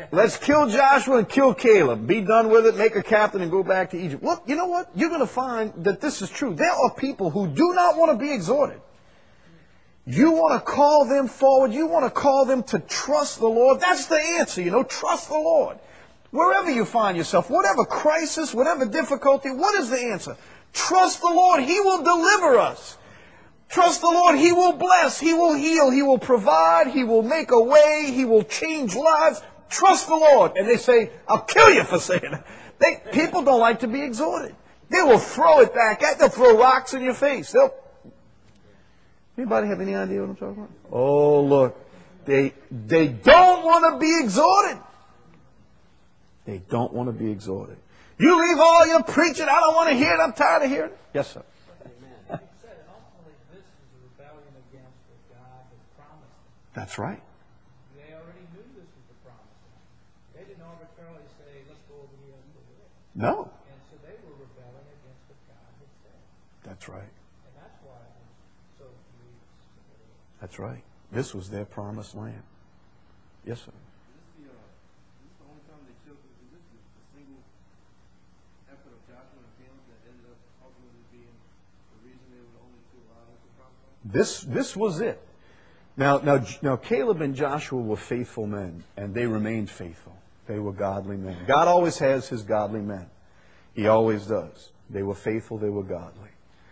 Let's kill Joshua and kill Caleb. Be done with it, make a captain, and go back to Egypt. Look, you know what? You're going to find that this is true. There are people who do not want to be exhorted. You want to call them forward. You want to call them to trust the Lord. That's the answer, trust the Lord. Wherever you find yourself, whatever crisis, whatever difficulty, what is the answer? Trust the Lord. He will deliver us. Trust the Lord. He will bless. He will heal. He will provide. He will make a way. He will change lives. Trust the Lord. And they say, I'll kill you for saying that. People don't like to be exhorted. They will throw it back at. They'll throw rocks in your face. Anybody have any idea what I'm talking about? Oh, look. They don't want to be exhorted. They don't want to be exhorted. You leave all your preaching. I don't want to hear it. I'm tired of hearing it. Yes, sir. He said, ultimately, this is a rebellion against what God has promised them. That's right. They already knew this was the promise. They didn't arbitrarily say, let's go over here and do it. No. And so they were rebelling against what God had said. That's right. And that's why it was so grievous. That's right. This was their promised land. Yes, sir. Is this the only time they chose? Is this the single effort of Joshua and Caleb that ended up ultimately being the reason they were the only two allowed into the promised land? This was it. Now, Caleb and Joshua were faithful men, and they remained faithful. They were godly men. God always has his godly men. He always does. They were faithful. They were godly.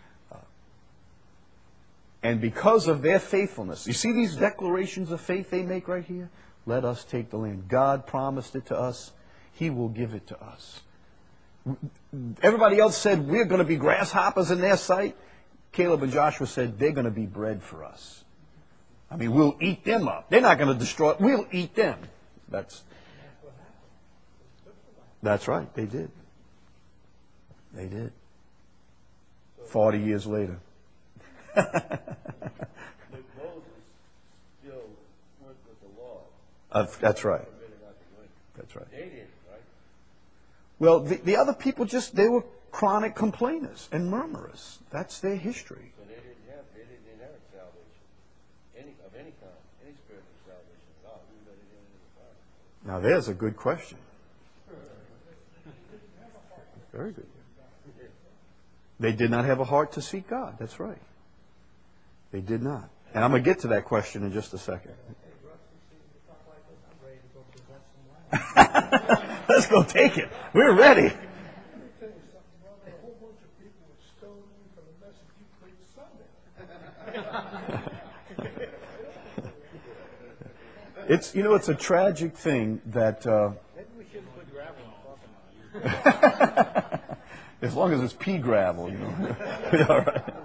And because of their faithfulness, you see these declarations of faith they make right here? Let us take the land. God promised it to us. He will give it to us. Everybody else said, we're going to be grasshoppers in their sight. Caleb and Joshua said, they're going to be bread for us. I mean, we'll eat them up. They're not going to destroy it. We'll eat them. That's right. They did. They did. 40 years later. But Moses still went with the Lord. That's right. That's right. They did, right? Well, the other people they were chronic complainers and murmurers. That's their history. So they didn't inherit salvation, of any kind, any spiritual salvation at all, even though they didn't enter the fire. Now, there's a good question. Very good. They did not have a heart to seek God. That's right. They did not. And I'm going to get to that question in just a second. Let's go take it. We're ready. It's a tragic thing that Maybe we shouldn't put gravel on. as long as it's pea gravel, all right.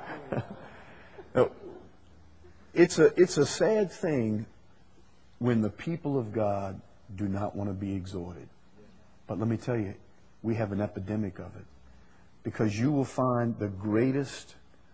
No, it's a sad thing when the people of God do not want to be exhorted. But let me tell you, we have an epidemic of it. Because you will find the greatest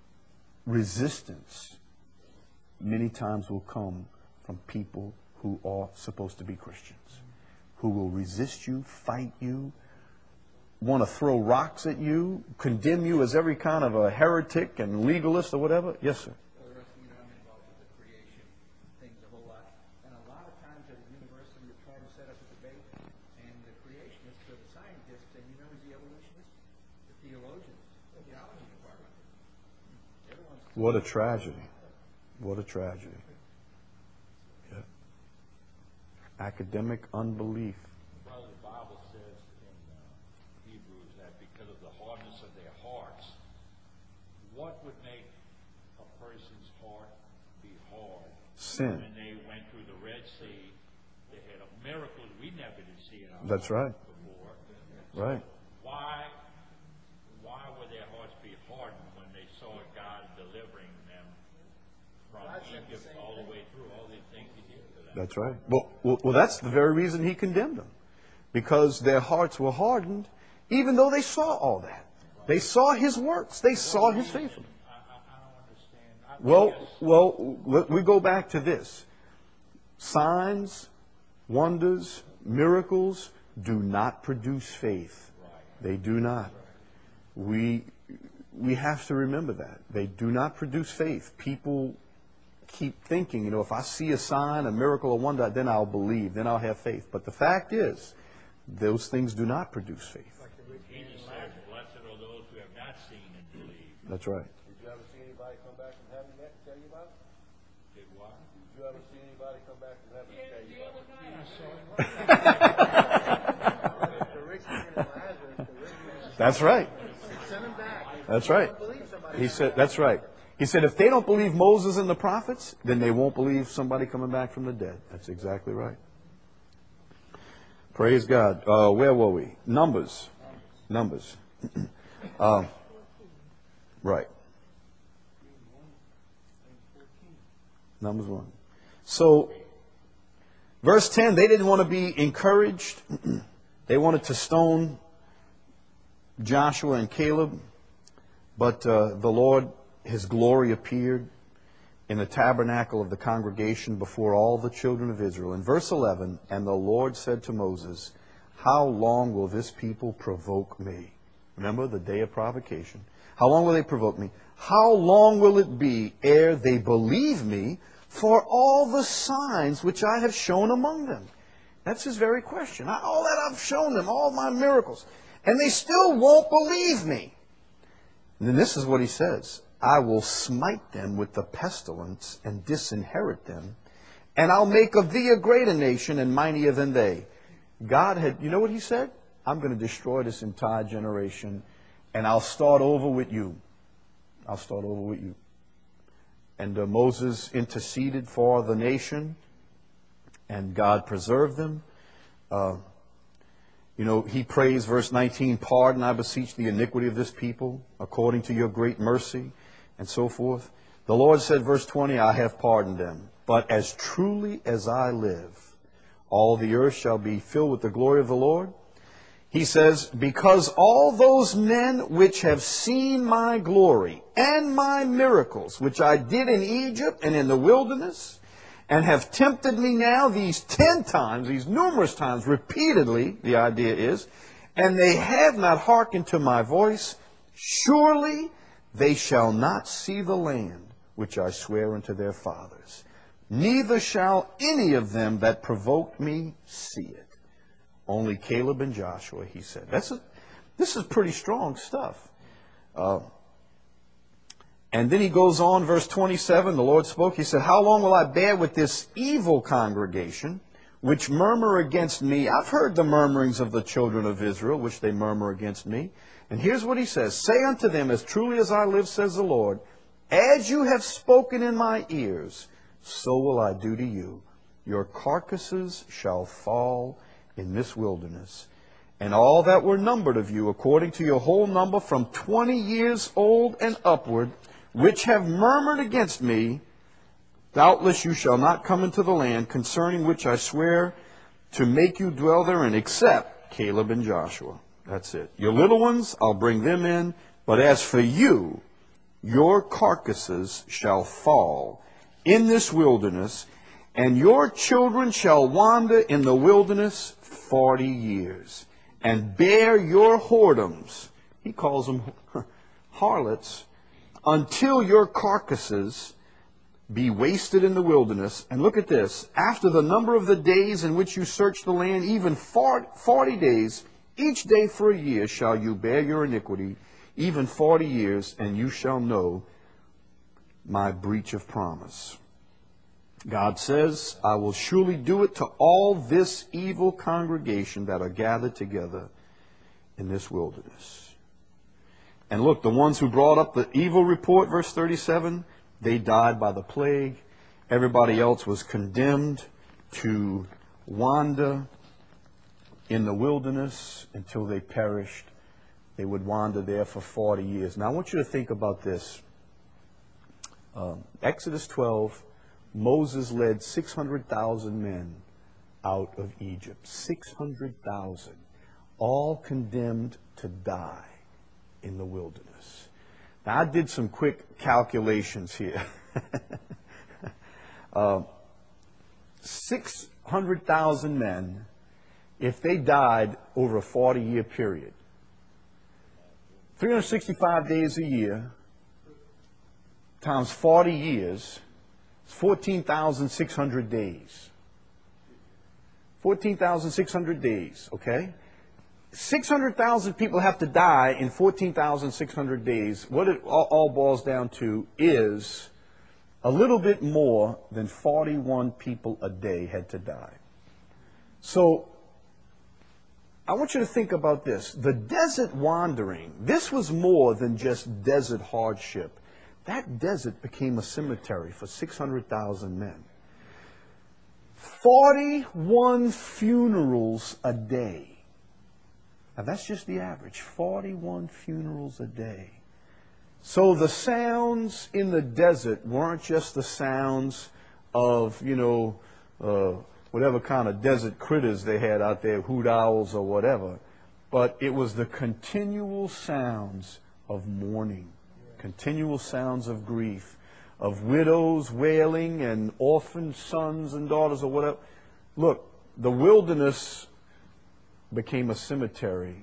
resistance many times will come from people who are supposed to be Christians, who will resist you, fight you, want to throw rocks at you, condemn you as every kind of a heretic and legalist or whatever. Yes, sir. I'm involved with the creation things a whole lot. And a lot of times at a university you're trying to set up a debate, and the creationists or the scientists, and you know who's the evolutionists? The theologians, the theology department. Everyone's What a tragedy. What a tragedy. Yeah. Academic unbelief. Brother, the Bible says in Hebrews that because of the hardness of their hearts, what would make a person's heart be hard? Sin. When they went through the Red Sea, they had a miracle we never did see in our That's right. lives before. Right. Why would their hearts be hardened when they saw God delivering them from Egypt all the way through all these things he did to them? That's right. Well, that's the very reason he condemned them. Because their hearts were hardened, even though they saw all that. They saw his works. They saw his faithfulness. I don't understand. We go back to this. Signs, wonders, miracles do not produce faith. They do not. We have to remember that. They do not produce faith. People keep thinking, if I see a sign, a miracle, a wonder, then I'll believe, then I'll have faith. But the fact is, those things do not produce faith. Jesus says, blessed are those who have not seen and believed. That's right. Did you ever see anybody come back from heaven yet and tell you about it? Did what? Did you ever see anybody come back from heaven and tell you The about other it? night I saw him. The rich man and Lazarus, the rich man That's right. sent him back. That's right. Believe somebody. He said, that's right. He said, if they don't believe Moses and the prophets, then they won't believe somebody coming back from the dead. That's exactly right. Praise God. Where were we? Numbers. Right. Numbers 1. So, verse 10, they didn't want to be encouraged. They wanted to stone Joshua and Caleb. But the Lord, His glory appeared in the tabernacle of the congregation before all the children of Israel. In verse 11, and the Lord said to Moses, how long will this people provoke me? Remember the day of provocation. How long will they provoke me? How long will it be ere they believe me for all the signs which I have shown among them? That's his very question. All that I've shown them, all my miracles, and they still won't believe me. And then this is what he says. I will smite them with the pestilence and disinherit them, and I'll make of thee a greater nation and mightier than they. God had, you know what he said? I'm going to destroy this entire generation, and I'll start over with you. I'll start over with you. And Moses interceded for the nation, and God preserved them. He prays, verse 19, pardon, I beseech the iniquity of this people, according to your great mercy, and so forth. The Lord said, verse 20, I have pardoned them. But as truly as I live, all the earth shall be filled with the glory of the Lord. He says, because all those men which have seen my glory and my miracles, which I did in Egypt and in the wilderness, and have tempted me now these 10 times, these numerous times, repeatedly, the idea is, and they have not hearkened to my voice, surely they shall not see the land which I swear unto their fathers. Neither shall any of them that provoked me see it. Only Caleb and Joshua, he said. This is pretty strong stuff. And then he goes on, verse 27, the Lord spoke. He said, how long will I bear with this evil congregation, which murmur against me? I've heard the murmurings of the children of Israel, which they murmur against me. And here's what he says. Say unto them, as truly as I live, says the Lord, as you have spoken in my ears, so will I do to you. Your carcasses shall fall in this wilderness. And all that were numbered of you, according to your whole number, from 20 years old and upward, which have murmured against me, doubtless you shall not come into the land, concerning which I swear to make you dwell therein, except Caleb and Joshua. That's it. Your little ones, I'll bring them in. But as for you, your carcasses shall fall in this wilderness, and your children shall wander in the wilderness 40 years, and bear your whoredoms. He calls them harlots, until your carcasses be wasted in the wilderness. And look at this. After the number of the days in which you search the land, even 40 days, each day for a year shall you bear your iniquity, even 40 years, and you shall know my breach of promise. God says, I will surely do it to all this evil congregation that are gathered together in this wilderness. And look, the ones who brought up the evil report, verse 37, they died by the plague. Everybody else was condemned to wander in the wilderness until they perished. They would wander there for 40 years. Now I want you to think about this. Exodus 12, Moses led 600,000 men out of Egypt. 600,000, all condemned to die in the wilderness. Now, I did some quick calculations here. 600,000 men, if they died over a 40-year period, 365 days a year, times 40 years, It's 14,600 days. 14,600 days, okay? 600,000 people have to die in 14,600 days. What it all boils down to is a little bit more than 41 people a day had to die. So I want you to think about this. The desert wandering, this was more than just desert hardship. That desert became a cemetery for 600,000 men. 41 funerals a day. Now that's just the average, 41 funerals a day. So the sounds in the desert weren't just the sounds of, whatever kind of desert critters they had out there, hoot owls or whatever, but it was the continual sounds of mourning, continual sounds of grief, of widows wailing and orphan sons and daughters or whatever. Look, the wilderness became a cemetery.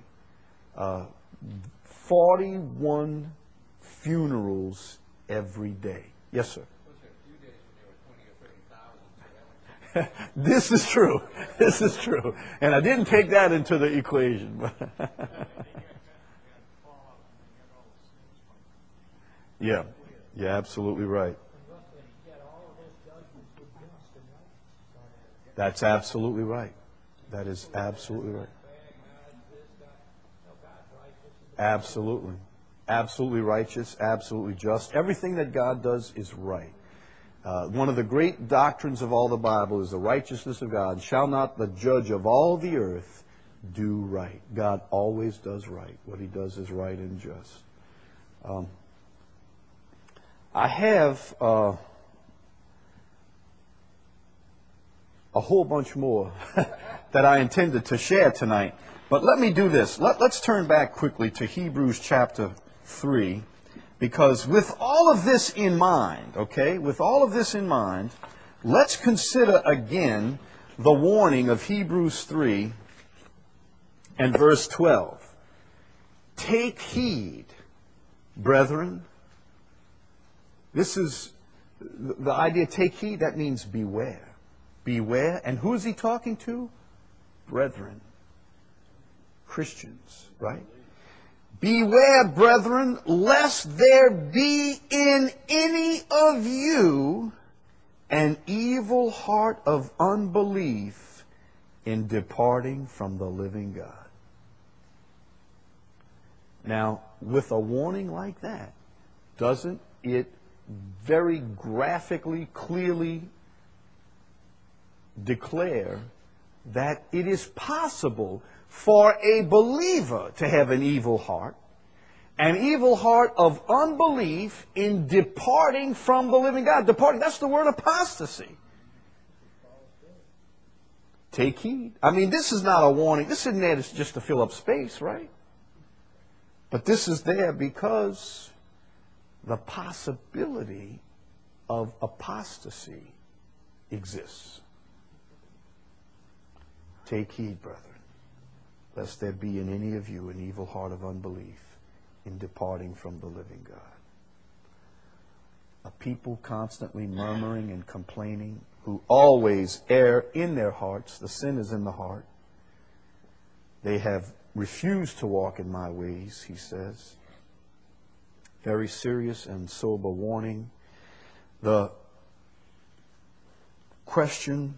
41 funerals every day. Yes, sir. This is true. This is true. And I didn't take that into the equation. Yeah. Yeah, absolutely right. That's absolutely right. That is absolutely right. Absolutely. Absolutely righteous, absolutely just. Everything that God does is right. One of the great doctrines of all the Bible is the righteousness of God. Shall not the judge of all the earth do right? God always does right. What he does is right and just. I have a whole bunch more that I intended to share tonight. But let me do this. Let's turn back quickly to Hebrews chapter 3. Because with all of this in mind, okay, with all of this in mind, let's consider again the warning of Hebrews 3 and verse 12. Take heed, brethren. This is the idea, take heed, that means beware. Beware. And who is he talking to? Brethren. Christians, right? Beware, brethren, lest there be in any of you an evil heart of unbelief in departing from the living God. Now, with a warning like that, doesn't it very graphically, clearly declare that it is possible for a believer to have an evil heart of unbelief in departing from the living God. Departing, that's the word apostasy. Take heed. I mean, this is not a warning. This isn't there just to fill up space, right? But this is there because the possibility of apostasy exists. Take heed, brethren, lest there be in any of you an evil heart of unbelief in departing from the living God. A people constantly murmuring and complaining, who always err in their hearts. The sin is in the heart. They have refused to walk in my ways, he says. Very serious and sober warning. The question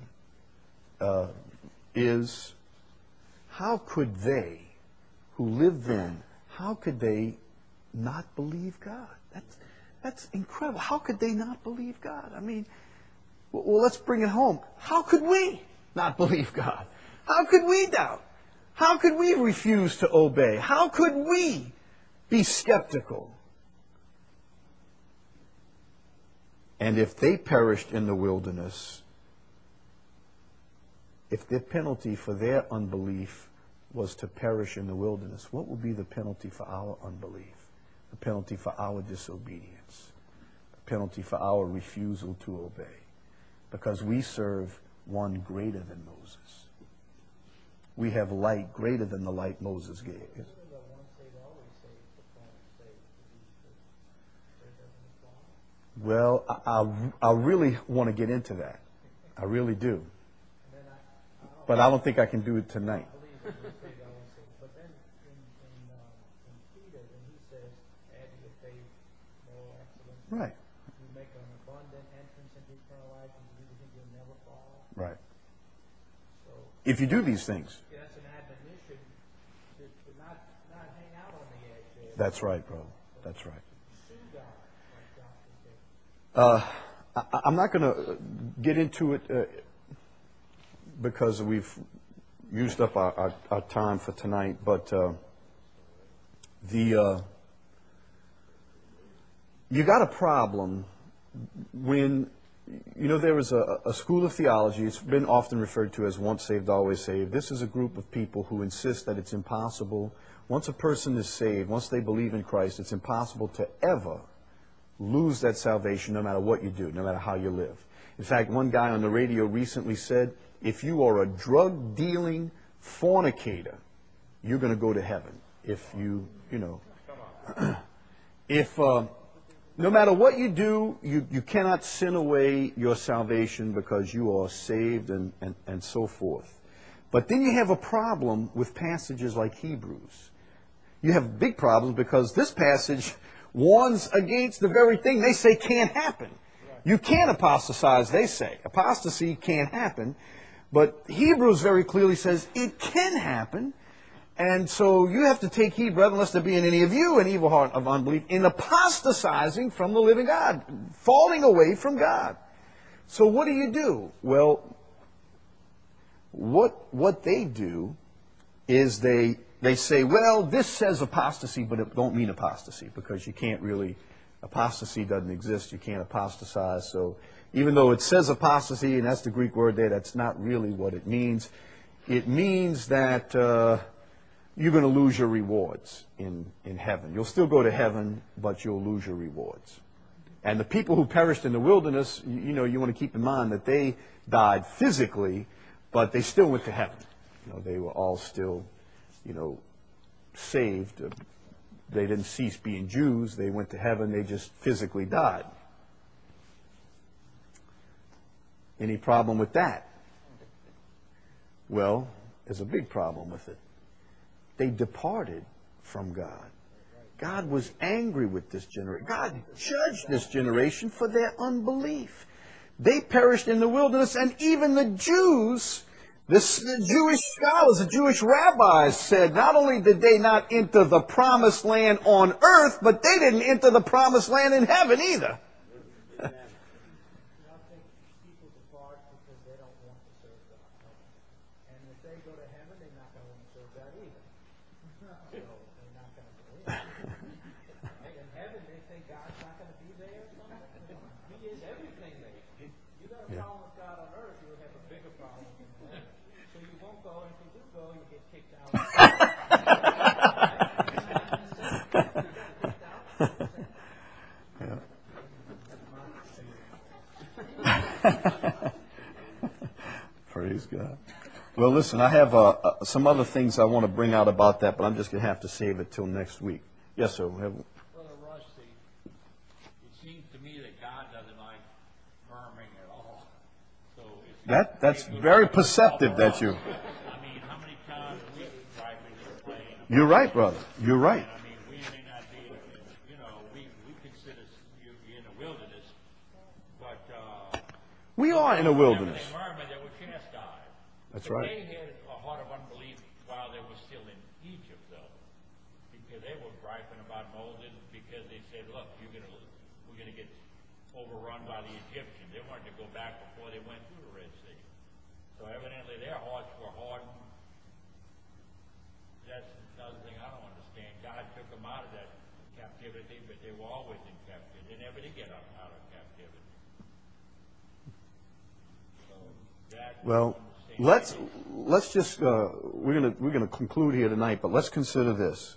is, how could they who lived then, how could they not believe God? That's incredible. How could they not believe God? I mean, well, let's bring it home. How could we not believe God? How could we doubt? How could we refuse to obey? How could we be skeptical? And if they perished in the wilderness, if the penalty for their unbelief was to perish in the wilderness, what would be the penalty for our unbelief? The penalty for our disobedience? The penalty for our refusal to obey? Because we serve one greater than Moses. We have light greater than the light Moses gave. Well, I really want to get into that. I really do. And then I But I don't think I can do it tonight. believe it was saved, always saved. But then in Peter, when he says, add to your faith moral excellence, Right, you make an abundant entrance into eternal life, and you think you'll never fall. right. So If you do these things. that's an admonition to not hang out on the edge there. That's right, brother. That's right. Pursue God, like Joshua did. I'm not going to get into it because we've used up our time for tonight, but you got a problem when, there is a school of theology. It's been often referred to as once saved, always saved. This is a group of people who insist that it's impossible. Once a person is saved, once they believe in Christ, it's impossible to ever lose that salvation no matter what you do, no matter how you live. In fact, one guy on the radio recently said, if you are a drug-dealing fornicator, you're going to go to heaven. If no matter what you do, you cannot sin away your salvation because you are saved and so forth. But then you have a problem with passages like Hebrews. You have big problems because this passage warns against the very thing they say can't happen. You can't apostatize, they say. Apostasy can't happen. But Hebrews very clearly says it can happen. And so you have to take heed, brethren, lest there be in any of you an evil heart of unbelief, in apostatizing from the living God, falling away from God. So what do? Well, what they do is they say, well, this says apostasy, but it don't mean apostasy, because you can't really, apostasy doesn't exist, you can't apostatize. So even though it says apostasy, and that's the Greek word there, that's not really what it means. It means that you're going to lose your rewards in heaven. You'll still go to heaven, but you'll lose your rewards. And the people who perished in the wilderness, you want to keep in mind that they died physically, but they still went to heaven. They were all still, saved. They didn't cease being Jews. They went to heaven. They just physically died. Any problem with that? Well, there's a big problem with it. They departed from God. God was angry with this generation. God judged this generation for their unbelief. They perished in the wilderness, and even the Jews, the Jewish scholars, the Jewish rabbis said not only did they not enter the promised land on earth, but they didn't enter the promised land in heaven either. I think people depart because they don't want to serve God. And if they go to heaven, they're not going to want to serve God either. So they're not going to go in. In heaven, they think God's not going to be there or something. He is everything there. You got a problem with God on earth, you'll have a bigger problem in heaven. So you won't go, and if you do go, you get kicked out. Praise God. Well, listen, I have some other things I want to bring out about that, but I'm just going to have to save it till next week. Yes, sir. Brother Rusty, it seems to me that God doesn't like murmuring at all. So That's very perceptive that you... I mean, how many times we driving and playing? You're right, brother. You're right. I mean, we may not be, we consider you in a wilderness, but We are in a wilderness. they murmured, they were chastised. That's But right. they had a heart of unbelief while they were still in Egypt, though, because they were griping about Moses because they said, "Look, we're going to get overrun by the Egyptians." They wanted to go back before they went through the Red Sea. So evidently, their hearts were hardened. That's another thing I don't understand. God took them out of that captivity, but they were always in captivity. They never did get out of captivity. So that. Well, let's just we're gonna conclude here tonight, but let's consider this.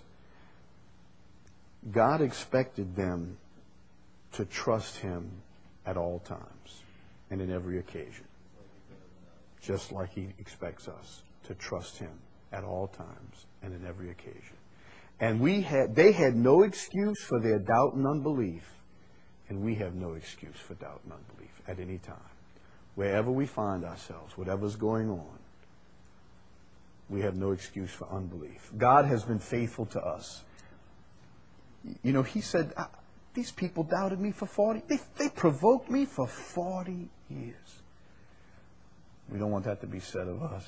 God expected them to trust Him at all times and in every occasion, just like He expects us to trust Him at all times and in every occasion. And they had no excuse for their doubt and unbelief And we have no excuse for doubt and unbelief at any time. Wherever we find ourselves, whatever's going on, we have no excuse for unbelief. God has been faithful to us. You know, he said, these people doubted me for 40. They provoked me for 40 years. We don't want that to be said of us.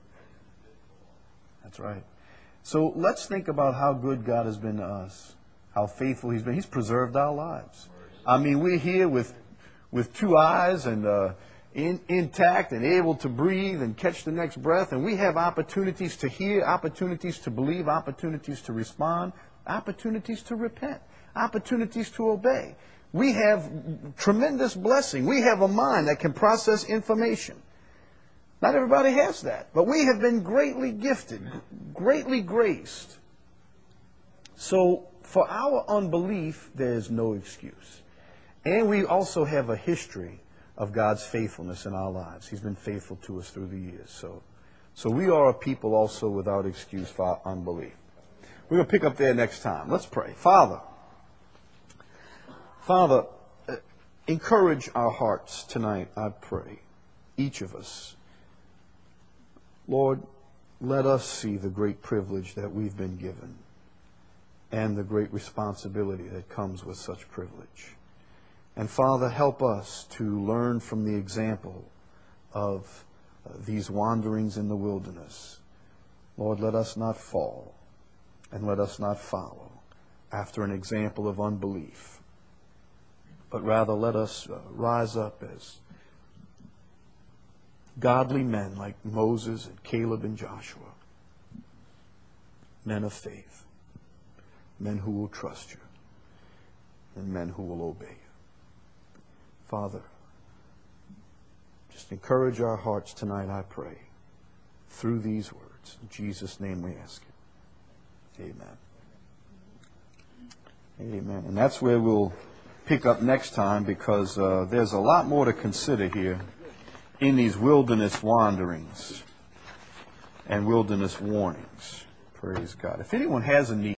That's right. So let's think about how good God has been to us, how faithful He's been. He's preserved our lives. I mean, we're here with 2 eyes and intact and able to breathe and catch the next breath. And we have opportunities to hear, opportunities to believe, opportunities to respond, opportunities to repent, opportunities to obey. We have tremendous blessing. We have a mind that can process information. Not everybody has that, but we have been greatly gifted, greatly graced. So for our unbelief, there's no excuse. And we also have a history of God's faithfulness in our lives. He's been faithful to us through the years. So we are a people also without excuse for our unbelief. We're going to pick up there next time. Let's pray. Father, encourage our hearts tonight, I pray, each of us. Lord, let us see the great privilege that we've been given and the great responsibility that comes with such privilege. And Father, help us to learn from the example of these wanderings in the wilderness. Lord, let us not fall and let us not follow after an example of unbelief, but rather let us rise up as godly men like Moses and Caleb and Joshua, men of faith, men who will trust you, and men who will obey you. Father, just encourage our hearts tonight, I pray, through these words. In Jesus' name we ask it. Amen. Amen. And that's where we'll pick up next time, because there's a lot more to consider here in these wilderness wanderings and wilderness warnings. Praise God. If anyone has a need,